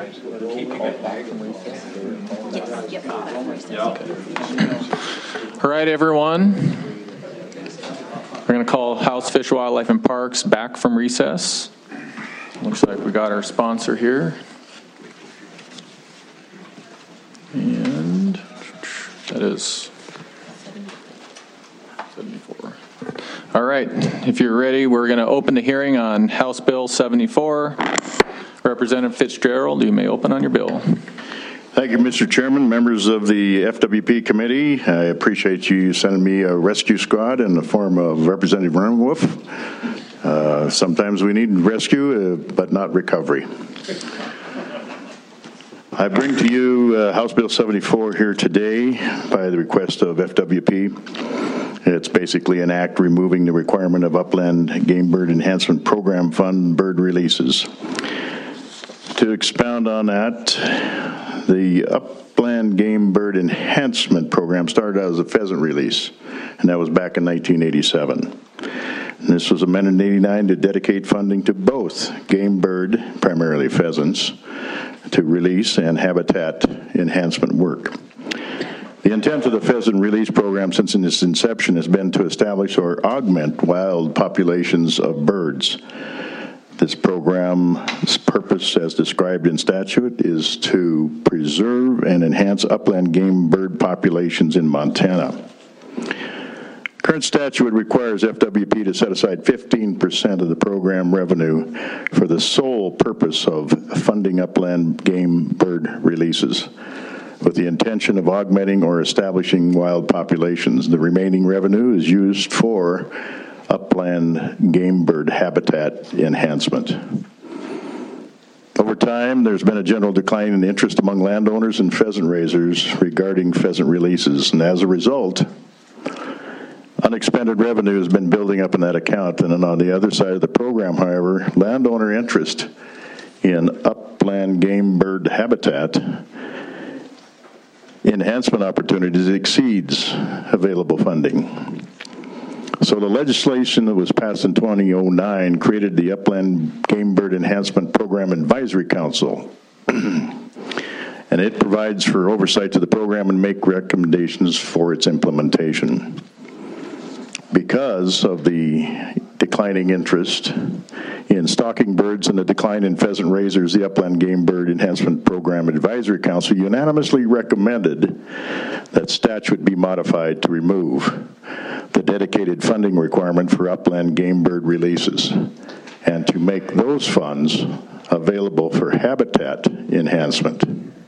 All right, everyone. We're going to call House Fish, Wildlife, and Parks back from recess. Looks like we got our sponsor here. And that is seventy-four. All right, if you're ready, we're going to open the hearing on House Bill seventy-four. Representative Fitzgerald, you may open on your bill. Thank you, Mister Chairman, members of the F W P committee. I appreciate you sending me a rescue squad in the form of Representative Rernwolf. Uh, sometimes we need rescue, uh, but not recovery. I bring to you uh, House Bill seventy-four here today by the request of F W P. It's basically an act removing the requirement of Upland Game Bird Enhancement Program Fund bird releases. To expound on that, the Upland Game Bird Enhancement Program started out as a pheasant release, and that was back in nineteen eighty-seven. And this was amended in eighty-nine to dedicate funding to both game bird, primarily pheasants, to release and habitat enhancement work. The intent of the pheasant release program since its inception has been to establish or augment wild populations of birds. This program's purpose, as described in statute, is to preserve and enhance upland game bird populations in Montana. Current statute requires F W P to set aside fifteen percent of the program revenue for the sole purpose of funding upland game bird releases, with the intention of augmenting or establishing wild populations. The remaining revenue is used for upland game bird habitat enhancement. Over time, there's been a general decline in interest among landowners and pheasant raisers regarding pheasant releases, and as a result, unexpended revenue has been building up in that account. And then on the other side of the program, however, landowner interest in upland game bird habitat enhancement opportunities exceeds available funding. So the legislation that was passed in two thousand nine created the Upland Game Bird Enhancement Program Advisory Council. And it provides for oversight to the program and make recommendations for its implementation. Because of the declining interest in stalking birds and the decline in pheasant raisers, the Upland Game Bird Enhancement Program Advisory Council unanimously recommended that statute be modified to remove the dedicated funding requirement for upland game bird releases and to make those funds available for habitat enhancement.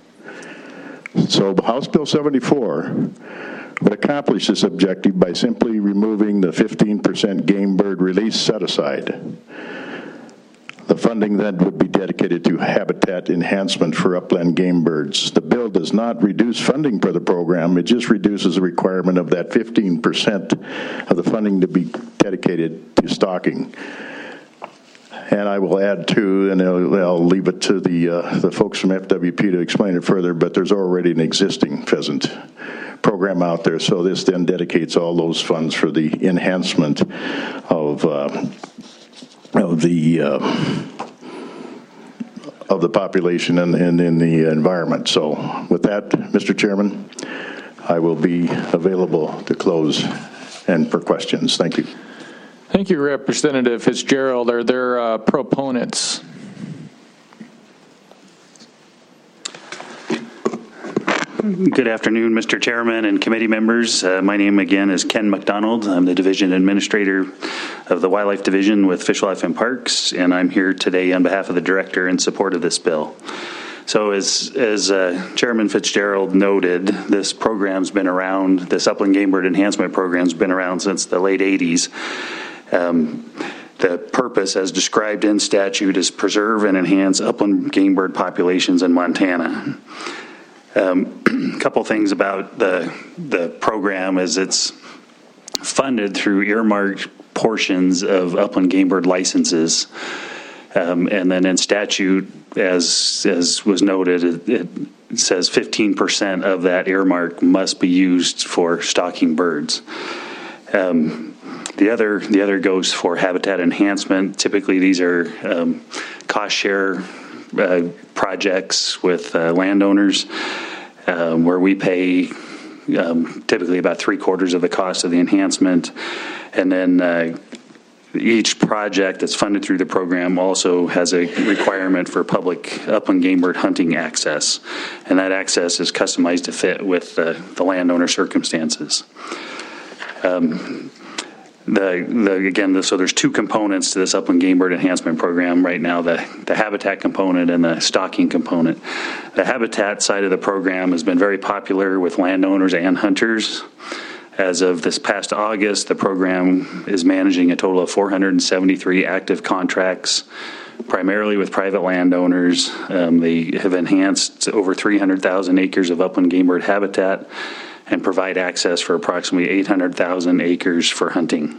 So House Bill seventy-four would accomplish this objective by simply removing the fifteen percent game bird release set aside. The funding then would be dedicated to habitat enhancement for upland game birds. The bill does not reduce funding for the program, it just reduces the requirement of that fifteen percent of the funding to be dedicated to stalking. And I will add to, and I'll, I'll leave it to the, uh, the folks from F W P to explain it further, but there's already an existing pheasant program out there, so this then dedicates all those funds for the enhancement of uh, of the uh, of the population and, and in the environment. So with that, Mister Chairman, I will be available to close and for questions. Thank you. Thank you, Representative Fitzgerald. Are there uh, proponents? Good afternoon, Mister Chairman and committee members. Uh, my name again is Ken McDonald. I'm the Division Administrator of the Wildlife Division with Fish, Wildlife, and Parks, and I'm here today on behalf of the Director in support of this bill. So as, as uh, Chairman Fitzgerald noted, this program's been around, this Upland Game Bird Enhancement Program's been around since the late eighties. Um, The purpose, as described in statute, is preserve and enhance upland game bird populations in Montana. Um, a couple things about the the program is it's funded through earmarked portions of upland game bird licenses, um, and then in statute, as as was noted, it, it says fifteen percent of that earmark must be used for stalking birds. Um, the other the other goes for habitat enhancement. Typically, these are um, cost share uh, projects with uh, landowners um, where we pay um, typically about three quarters of the cost of the enhancement. And then uh, each project that's funded through the program also has a requirement for public upland game bird hunting access. And that access is customized to fit with uh, the landowner circumstances. Um, The, the again, the, so there's two components to this upland game bird enhancement program right now, the, the habitat component and the stocking component. The habitat side of the program has been very popular with landowners and hunters. As of this past August, the program is managing a total of four hundred seventy-three active contracts, primarily with private landowners. Um, they have enhanced over three hundred thousand acres of upland game bird habitat and provide access for approximately eight hundred thousand acres for hunting.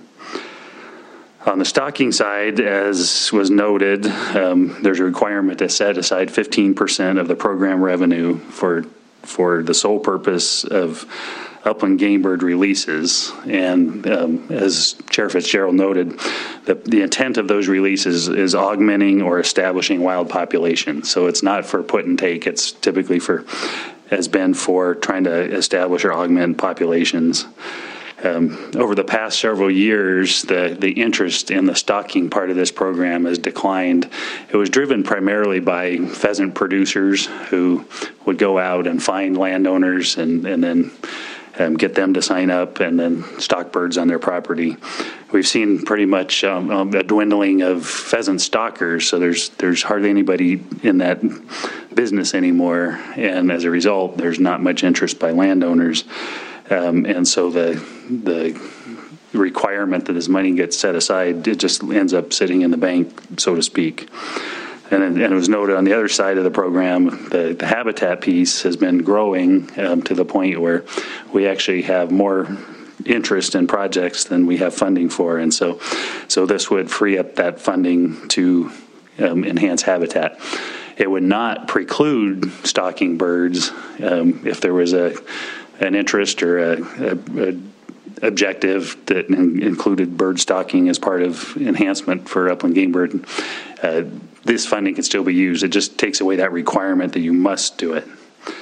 On the stocking side, as was noted, um, there's a requirement to set aside fifteen percent of the program revenue for, for the sole purpose of upland game bird releases. And um, as Chair Fitzgerald noted, the, the intent of those releases is augmenting or establishing wild populations. So it's not for put and take, it's typically for has been for trying to establish or augment populations. Um, over the past several years, the, the interest in the stocking part of this program has declined. It was driven primarily by pheasant producers who would go out and find landowners and, and then um, get them to sign up and then stock birds on their property. We've seen pretty much um, a dwindling of pheasant stockers, so there's there's hardly anybody in that business anymore, and as a result, there's not much interest by landowners, um, and so the the requirement that this money gets set aside, it just ends up sitting in the bank, so to speak. And, and it was noted on the other side of the program, the, the habitat piece has been growing um, to the point where we actually have more interest in projects than we have funding for, and so so this would free up that funding to um, enhance habitat. It would not preclude stocking birds um, if there was a an interest or a, a, a objective that in, included bird stocking as part of enhancement for upland game bird. Uh, this funding can still be used. It just takes away that requirement that you must do it.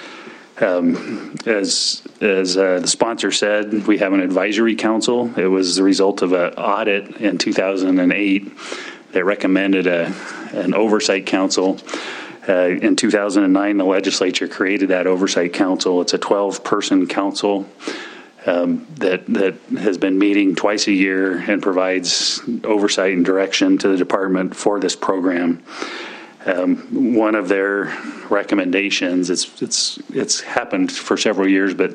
Um, as as uh, the sponsor said, we have an advisory council. It was the result of an audit in two thousand eight that recommended a, an oversight council. Uh, in two thousand nine, the legislature created that oversight council. It's a twelve-person council um, that that has been meeting twice a year and provides oversight and direction to the department for this program. Um, one of their recommendations, it's it's it's happened for several years, but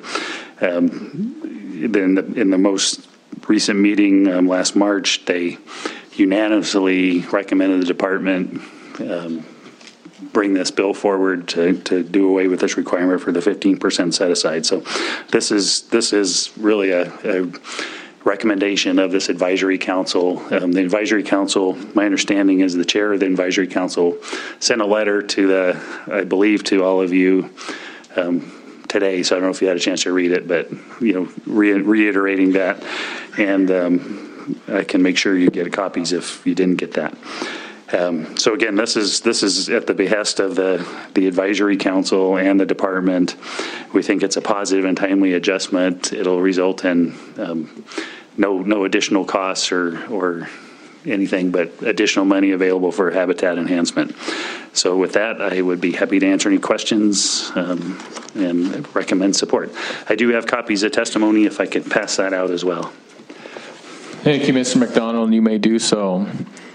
um, in the in the most recent meeting um, last March, they unanimously recommended the department um, bring this bill forward to, to do away with this requirement for the fifteen percent set aside. So this is this is really a, a recommendation of this advisory council. Um, the advisory council, my understanding is the chair of the advisory council sent a letter to the, I believe, to all of you um, today. So I don't know if you had a chance to read it, but you know, re reiterating that, and um, I can make sure you get copies if you didn't get that. Um, so again, this is this is at the behest of the the advisory council and the department. We think it's a positive and timely adjustment. It'll result in um, no no additional costs or or anything, but additional money available for habitat enhancement. So with that, I would be happy to answer any questions um, and recommend support. I do have copies of testimony if I could pass that out as well. Thank you, Mister McDonald. You may do so.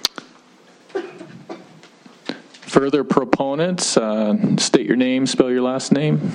Further proponents, uh, state your name, spell your last name.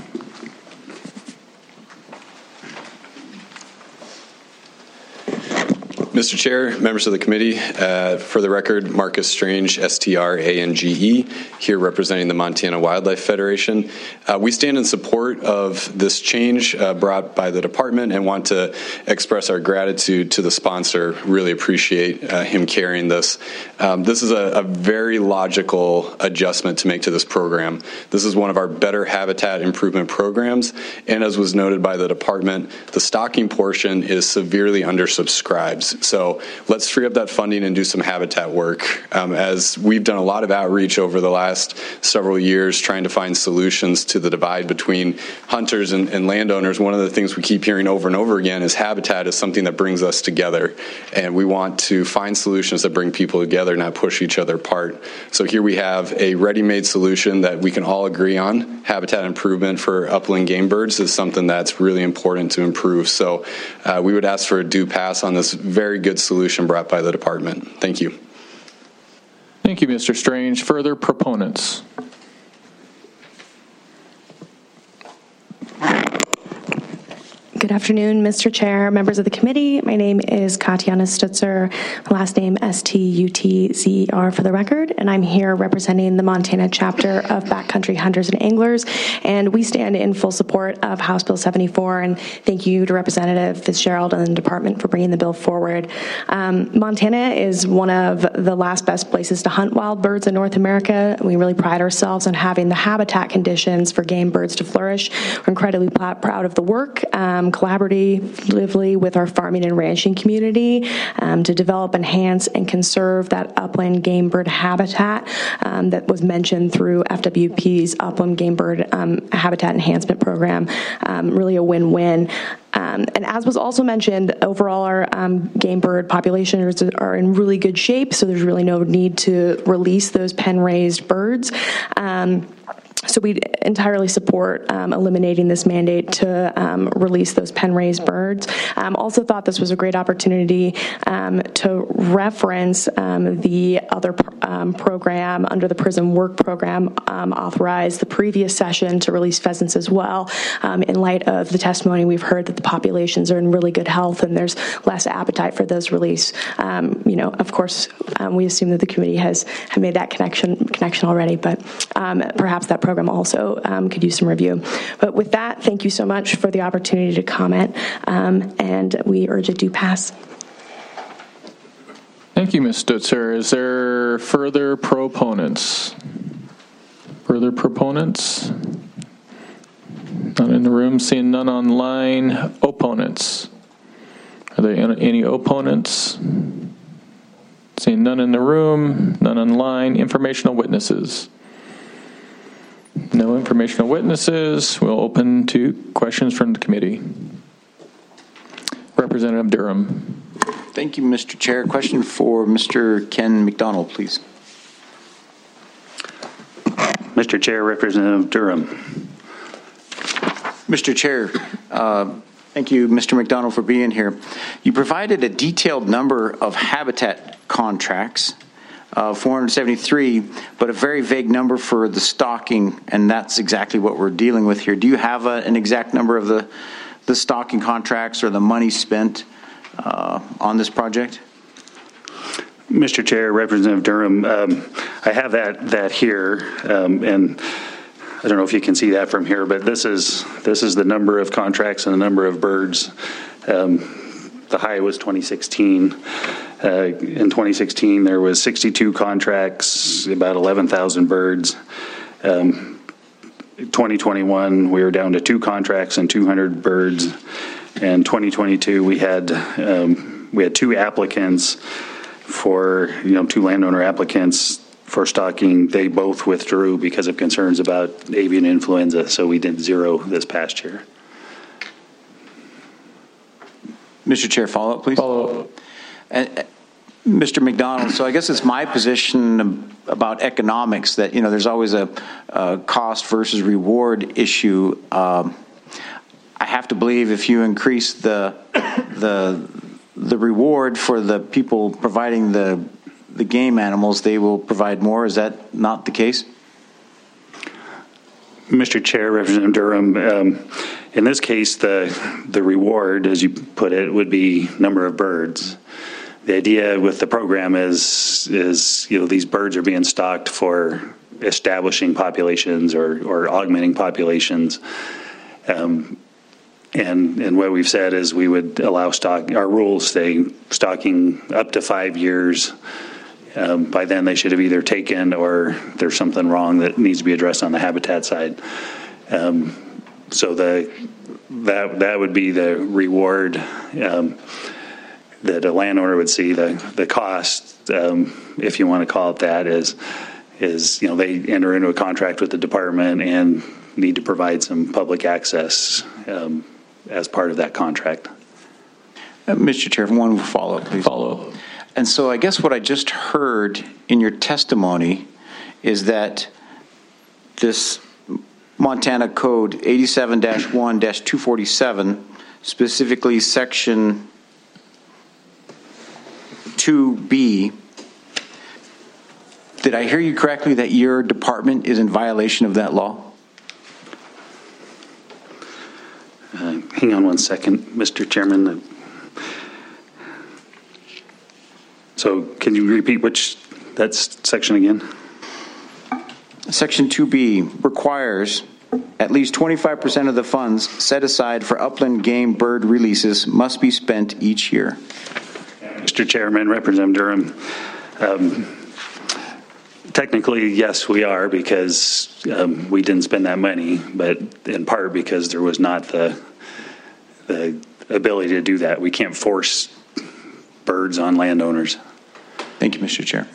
Mister Chair, members of the committee, uh, for the record, Marcus Strange, S T R A N G E, here representing the Montana Wildlife Federation. Uh, we stand in support of this change uh, brought by the department and want to express our gratitude to the sponsor. Really appreciate uh, him carrying this. Um, this is a, a very logical adjustment to make to this program. This is one of our better habitat improvement programs, and as was noted by the department, the stocking portion is severely undersubscribed. So let's free up that funding and do some habitat work. Um, as we've done a lot of outreach over the last several years trying to find solutions to the divide between hunters and, and landowners, one of the things we keep hearing over and over again is habitat is something that brings us together. And we want to find solutions that bring people together, not push each other apart. So here we have a ready-made solution that we can all agree on. Habitat improvement for upland game birds is something that's really important to improve. So uh, we would ask for a due pass on this very good solution brought by the department. Thank you. Thank you, Mister Strange. Further proponents? Good afternoon, Mister Chair, members of the committee. My name is Katiana Stutzer, last name S T U T Z E R for the record, and I'm here representing the Montana chapter of Backcountry Hunters and Anglers, and we stand in full support of House Bill seventy-four, and thank you to Representative Fitzgerald and the department for bringing the bill forward. Um, Montana is one of the last best places to hunt wild birds in North America. We really pride ourselves on having the habitat conditions for game birds to flourish. We're incredibly proud of the work um, collaboratively with our farming and ranching community um, to develop, enhance, and conserve that upland game bird habitat um, that was mentioned through F W P's Upland Game Bird um, Habitat Enhancement Program. Um, really a win-win. Um, and as was also mentioned, overall our um, game bird populations are in really good shape, so there's really no need to release those pen-raised birds. Um, So we entirely support um, eliminating this mandate to um, release those pen-raised birds. Um, also thought this was a great opportunity um, to reference um, the other um, program under the Prison Work Program um, authorized the previous session to release pheasants as well. Um, in light of the testimony, we've heard that the populations are in really good health and there's less appetite for those release. Um, you know, of course, um, we assume that the committee has, has made that connection connection already, but um, perhaps that program also um, could use some review. But with that, thank you so much for the opportunity to comment, um, and we urge a due pass. Thank you, Miz Stutzer. Is there further proponents? Further proponents? None in the room. Seeing none online. Opponents? Are there any opponents? Seeing none in the room. None online. Informational witnesses? No informational witnesses. We'll open to questions from the committee. Representative Durham. Thank you, Mister Chair. Question for Mister Ken McDonald, please. Mister Chair, Representative Durham. Mister Chair, uh, thank you, Mister McDonald, for being here. You provided a detailed number of habitat contracts. Uh, four hundred seventy-three, but a very vague number for the stocking, and that's exactly what we're dealing with here. Do you have a, an exact number of the, the stocking contracts or the money spent uh, on this project? Mister Chair, Representative Durham, um, I have that that here, um, and I don't know if you can see that from here, but this is this is the number of contracts and the number of birds. Um, the high was twenty sixteen. Uh, in twenty sixteen, there was sixty-two contracts, about eleven thousand birds. Um, twenty twenty-one, we were down to two contracts and two hundred birds. And twenty twenty-two, we had um, we had two applicants for, you know, two landowner applicants for stocking. They both withdrew because of concerns about avian influenza, so we did zero this past year. Mister Chair, follow up, please. Follow up. Uh, Mister McDonald, so I guess it's my position about economics that, you know, there's always a, a cost versus reward issue. Um, I have to believe if you increase the the the reward for the people providing the the game animals, they will provide more. Is that not the case? Mister Chair, Representative Durham, um, in this case, the the reward, as you put it, would be number of birds. The idea with the program is, is you know, these birds are being stocked for establishing populations or, or augmenting populations. Um, and and what we've said is we would allow stock, our rules say stocking up to five years. Um, by then they should have either taken or there's something wrong that needs to be addressed on the habitat side. Um, so the that that would be the reward. Um, that a landowner would see the the cost, um, if you want to call it that, is is you know they enter into a contract with the department and need to provide some public access um, as part of that contract. Uh, Mister Chair, one follow up, please. Follow up. And so I guess what I just heard in your testimony is that this Montana Code eighty-seven dash one dash two forty-seven, specifically section two B, did I hear you correctly that your department is in violation of that law? Uh, hang on one second, Mister Chairman. So can you repeat which, that's section again? Section two B requires at least twenty-five percent of the funds set aside for upland game bird releases must be spent each year. Mister Chairman, Representative Durham, um, technically, yes, we are, because um, we didn't spend that money, but in part because there was not the the ability to do that. We can't force birds on landowners. Thank you, Mister Chair.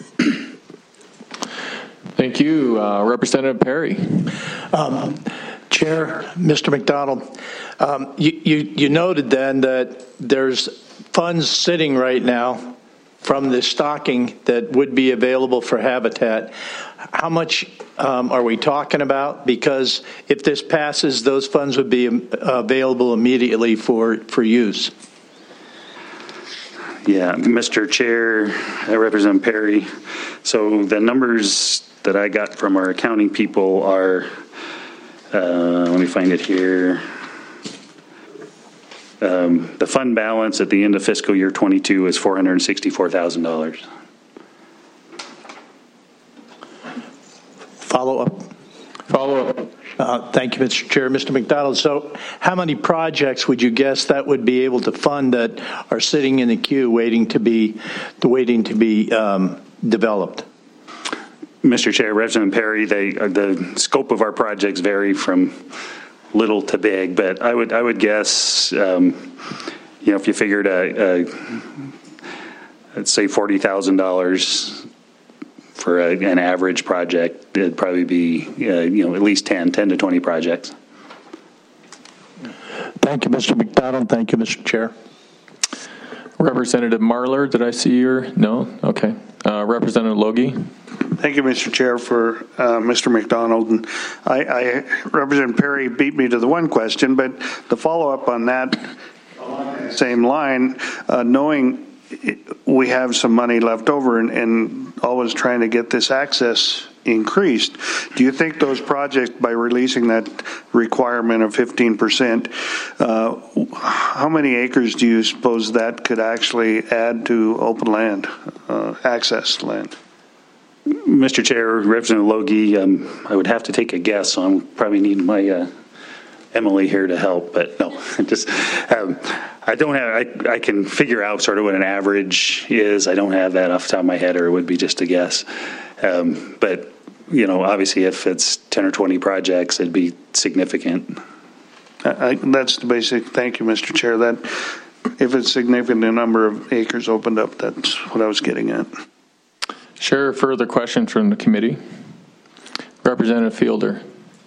Thank you. Uh, Representative Perry. Um, Chair, Mister McDonald, um, you, you, you noted then that there's funds sitting right now from the stocking that would be available for habitat. How much um, are we talking about? Because if this passes, those funds would be available immediately for, for use. Yeah, Mister Chair, I represent Perry. So the numbers that I got from our accounting people are, uh, let me find it here. Um, the fund balance at the end of fiscal year twenty-two is four hundred sixty-four thousand dollars. Follow up. Follow up. Uh, thank you, Mister Chair. Mister McDonald, so how many projects would you guess that would be able to fund that are sitting in the queue waiting to be waiting to be um, developed? Mister Chair, Representative Perry, they, uh, the scope of our projects vary from little to big, but I would I would guess, um, you know, if you figured a, a let's say forty thousand dollars for a, an average project, it'd probably be uh, you know at least ten, ten to twenty projects. Thank you, Mister McDonald. Thank you, Mister Chair. Representative Marler, did I see your? No? Okay. Uh, Representative Logie. Thank you, Mister Chair, for uh, Mister McDonald. And I, I, Representative Perry beat me to the one question, but the follow-up on that same line, uh, knowing we have some money left over and, and always trying to get this access increased, do you think those projects, by releasing that requirement of fifteen percent, uh, how many acres do you suppose that could actually add to open land, uh, access land? Mister Chair, Representative Logie, um, I would have to take a guess, so I'm probably need my uh, Emily here to help, but no, just um, I don't have, I, I can figure out sort of what an average is. I don't have that off the top of my head, or it would be just a guess. Um, but, you know, obviously if it's ten or twenty projects, it'd be significant. I, I, that's the basic, thank you, Mister Chair. That if it's significant a number of acres opened up, that's what I was getting at. Sure. Further questions from the committee? Representative Fielder.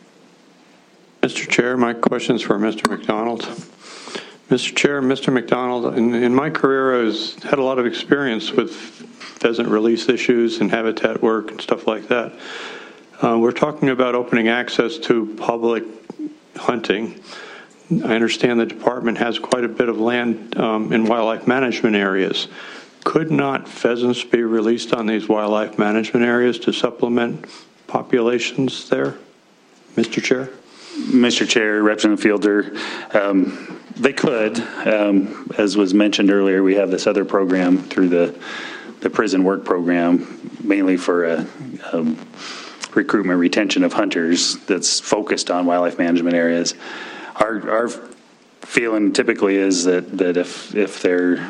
Mister Chair, my question is for Mister McDonald. Mister Chair, Mister McDonald, in, in my career, I was, had a lot of experience with pheasant release issues and habitat work and stuff like that. Uh, we're talking about opening access to public hunting. I understand the department has quite a bit of land um, in wildlife management areas. Could not pheasants be released on these wildlife management areas to supplement populations there, Mister Chair? Mister Chair, Representative Fielder, um, they could. Um, as was mentioned earlier, we have this other program through the the prison work program, mainly for uh, um, recruitment retention of hunters that's focused on wildlife management areas. Our our feeling typically is that that if if they're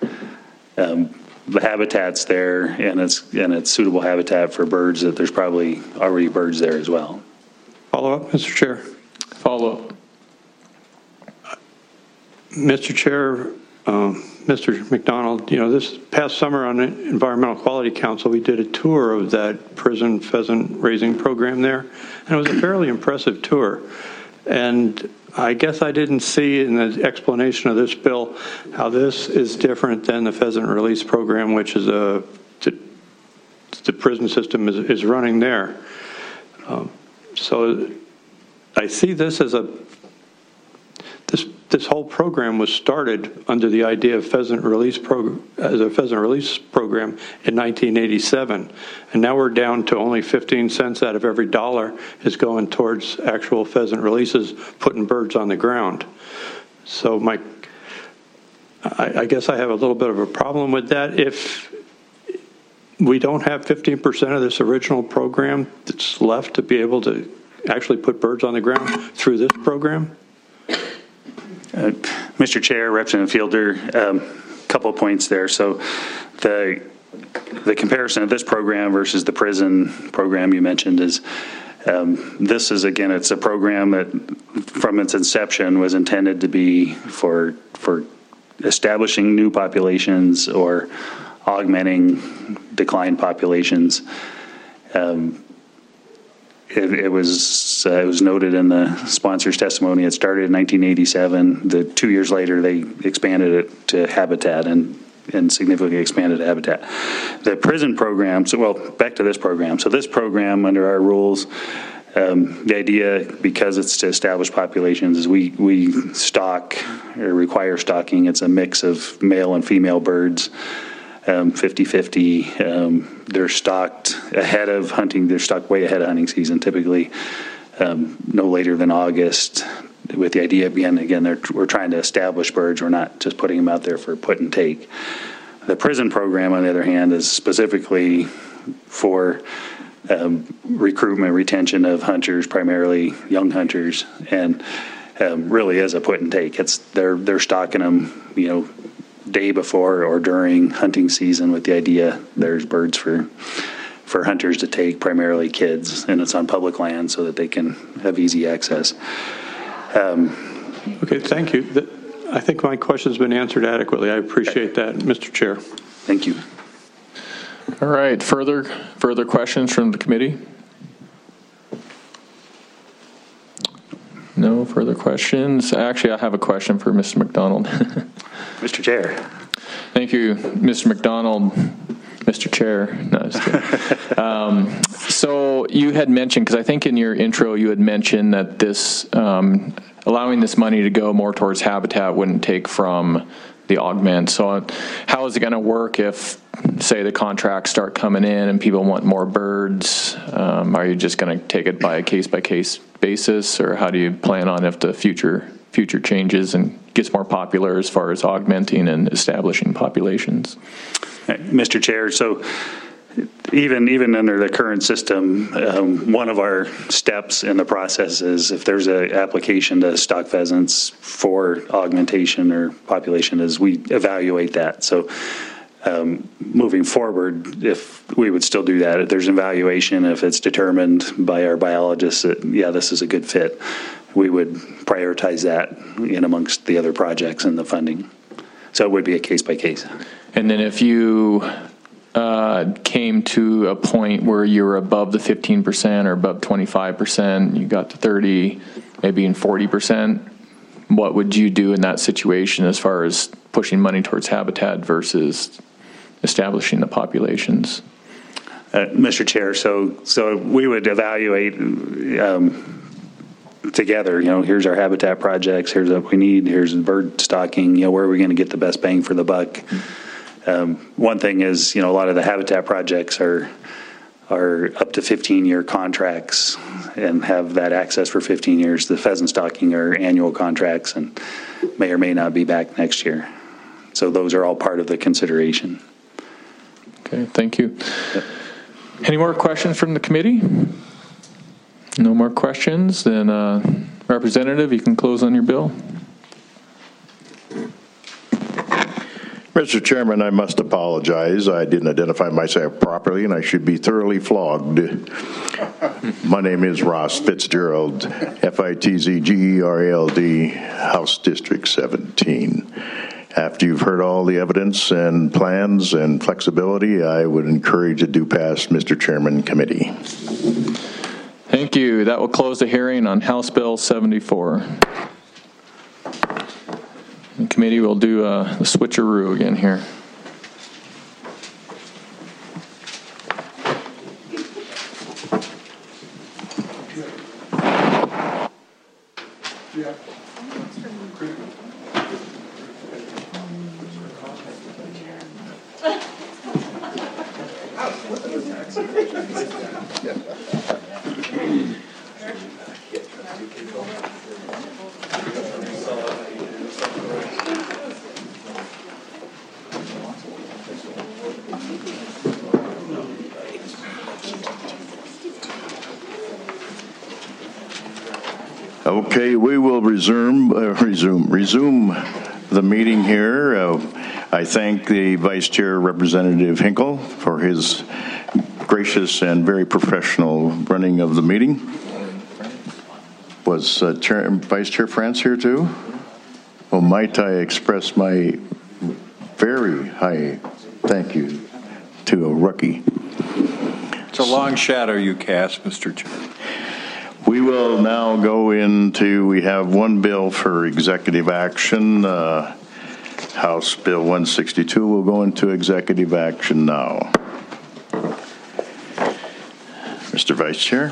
um, the habitat's there and it's and it's suitable habitat for birds, that there's probably already birds there as well. Follow up, Mister Chair. Follow up. Mister Chair, um, Mister McDonald, you know, this past summer on the Environmental Quality Council, we did a tour of that prison pheasant raising program there, and it was a fairly impressive tour. And I guess I didn't see in the explanation of this bill how this is different than the pheasant release program, which is a the, the prison system is, is running there. Um, so I see this as a this this whole program was started under the idea of pheasant release program as a pheasant release program in nineteen eighty-seven, and now we're down to only fifteen cents out of every dollar is going towards actual pheasant releases, putting birds on the ground. So my, I, I guess I have a little bit of a problem with that. If we don't have fifteen percent of this original program that's left to be able to actually put birds on the ground through this program. Uh, Mister Chair, Representative Fielder, a um, couple of points there. So the the comparison of this program versus the prison program you mentioned is um, this is, again, it's a program that from its inception was intended to be for for establishing new populations or augmenting declined populations. Um, It, it was uh, it was noted in the sponsor's testimony. It started in nineteen eighty-seven. The two years later, they expanded it to Habitat and and significantly expanded Habitat. The prison program. So, well, back to this program. So, this program under our rules, um, the idea, because it's to establish populations, is we we stock or require stocking. It's a mix of male and female birds. Um, fifty-fifty. Um, they're stocked ahead of hunting. They're stocked way ahead of hunting season, typically um, no later than August, with the idea, again, again they're, we're trying to establish birds. We're not just putting them out there for put and take. The prison program, on the other hand, is specifically for um, recruitment, retention of hunters, primarily young hunters, and um, really is a put and take. It's they're they're stocking them, you know, day before or during hunting season with the idea there's birds for for hunters to take, primarily kids, and it's on public land so that they can have easy access. Um, okay, thank you. I think my question's been answered adequately. I appreciate that, Mister Chair. Thank you. All right, further further questions from the committee? No further questions. Actually, I have a question for Mister McDonald. Mister Chair. Thank you, Mister McDonald. Mister Chair. No, just kidding. um, so you had mentioned, because I think in your intro you had mentioned that this um, allowing this money to go more towards Habitat wouldn't take from the augment. So how is it going to work if, say, the contracts start coming in and people want more birds? Um, are you just going to take it by a case-by-case basis, or how do you plan on if the future future changes and gets more popular as far as augmenting and establishing populations? Mister Chair, so even even under the current system, um, one of our steps in the process is if there's an application to stock pheasants for augmentation or population, is we evaluate that. So um, moving forward, if we would still do that, if there's an evaluation, if it's determined by our biologists that, yeah, this is a good fit, we would prioritize that in amongst the other projects and the funding. So it would be a case by case. And then if you uh, came to a point where you were above the fifteen percent or above twenty-five percent, you got to thirty, maybe in forty percent, what would you do in that situation as far as pushing money towards Habitat versus establishing the populations? Uh, Mister Chair, so so we would evaluate um, together, you know, here's our Habitat projects, here's what we need, here's the bird stocking, you know, where are we going to get the best bang for the buck? Um, one thing is, you know, a lot of the Habitat projects are are up to fifteen year contracts and have that access for fifteen years. The pheasant stocking are annual contracts and may or may not be back next year. So those are all part of the consideration. Okay, thank you. Yep. Any more questions from the committee? No more questions? Then, uh, Representative, you can close on your bill. Mister Chairman, I must apologize. I didn't identify myself properly, and I should be thoroughly flogged. My name is Ross Fitzgerald, F I T Z G E R A L D, House District seventeen. After you've heard all the evidence and plans and flexibility, I would encourage a do pass, Mister Chairman, committee. Thank you. That will close the hearing on House Bill seventy-four. The committee will do uh, the switcheroo again here. Okay, we will resume, uh, resume, resume the meeting here. Uh, I thank the Vice Chair, Representative Hinkle, for his gracious and very professional running of the meeting. Was uh, Chair, Vice Chair France here too? Well, might I express my very high thank you to a rookie. It's a long shadow you cast, Mister Chair. We will now go into, we have one bill for executive action. Uh, House Bill one sixty-two will go into executive action now. Mister Vice Chair.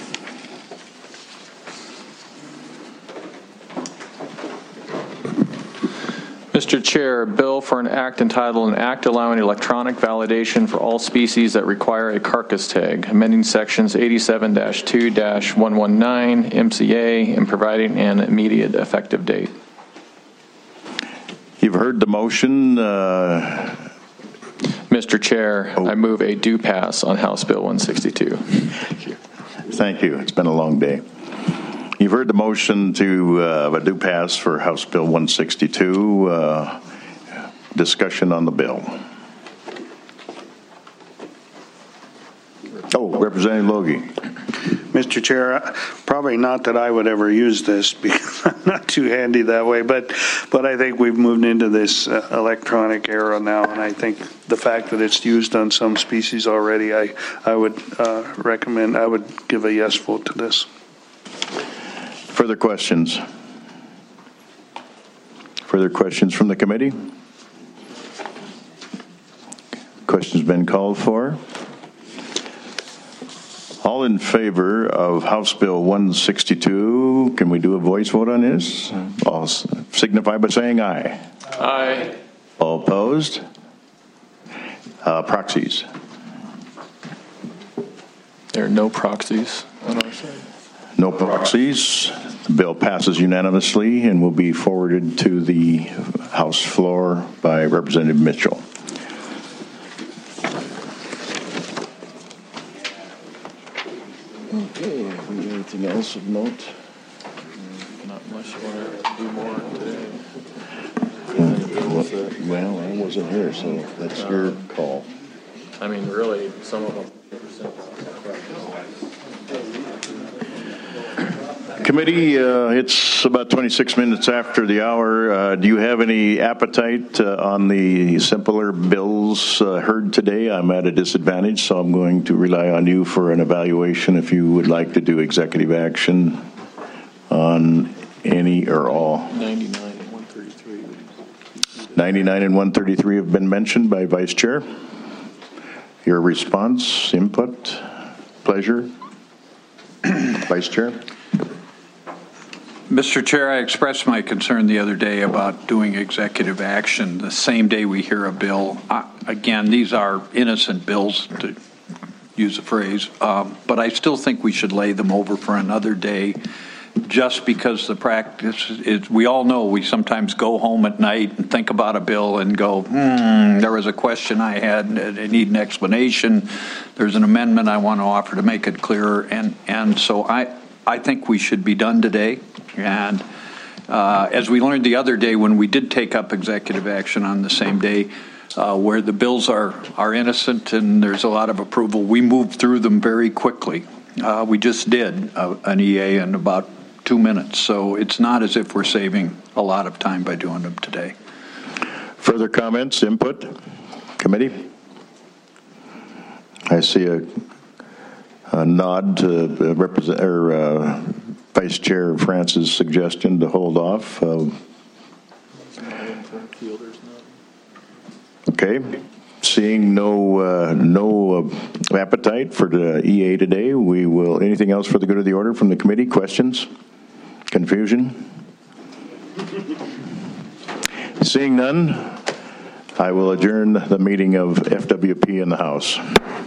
Mister Chair, a bill for an act entitled An Act Allowing Electronic Validation for All Species That Require a Carcass Tag, amending sections eighty-seven dash two dash one nineteen M C A and providing an immediate effective date. You've heard the motion. Uh, Mister Chair, oh. I move a do pass on House Bill one sixty-two. Thank you. Thank you. It's been a long day. You've heard the motion to uh, a do pass for House Bill one sixty-two. Uh, discussion on the bill. Oh, Representative Logie. Mister Chair, probably not that I would ever use this because I'm not too handy that way, but but I think we've moved into this uh, electronic era now, and I think the fact that it's used on some species already, I I would uh, recommend, I would give a yes vote to this. Further questions? Further questions from the committee? Questions been called for? All in favor of House Bill one sixty-two, can we do a voice vote on this? All signify by saying aye. Aye. All opposed? Uh, proxies? There are no proxies on our side. No proxies. The bill passes unanimously and will be forwarded to the House floor by Representative Mitchell. Okay, have we got anything else of note? Not unless you want to do more today. Well, I wasn't here, so that's uh, your call. I mean, really, some of them. Committee, uh, it's about twenty-six minutes after the hour. Uh, do you have any appetite uh, on the simpler bills uh, heard today? I'm at a disadvantage, so I'm going to rely on you for an evaluation if you would like to do executive action on any or all. ninety-nine and one thirty-three. ninety-nine and one thirty-three have been mentioned by Vice Chair. Your response, input, pleasure? Vice Chair? Mister Chair, I expressed my concern the other day about doing executive action the same day we hear a bill. Uh, again, these are innocent bills, to use a phrase, um, but I still think we should lay them over for another day just because the practice is, we all know we sometimes go home at night and think about a bill and go, hmm, there was a question I had, and I need an explanation. There's an amendment I want to offer to make it clearer, and, and so I, I think we should be done today. And uh, as we learned the other day when we did take up executive action on the same day, uh, where the bills are, are innocent and there's a lot of approval, we moved through them very quickly. Uh, we just did uh, an E A in about two minutes. So it's not as if we're saving a lot of time by doing them today. Further comments, input, committee? I see a, a nod to uh, represent, or, uh, Vice Chair France's suggestion to hold off. Uh, okay. Seeing no uh, no uh, appetite for the E A today, we will. Anything else for the good of the order from the committee? Questions? Confusion? Seeing none, I will adjourn the meeting of F W P in the House.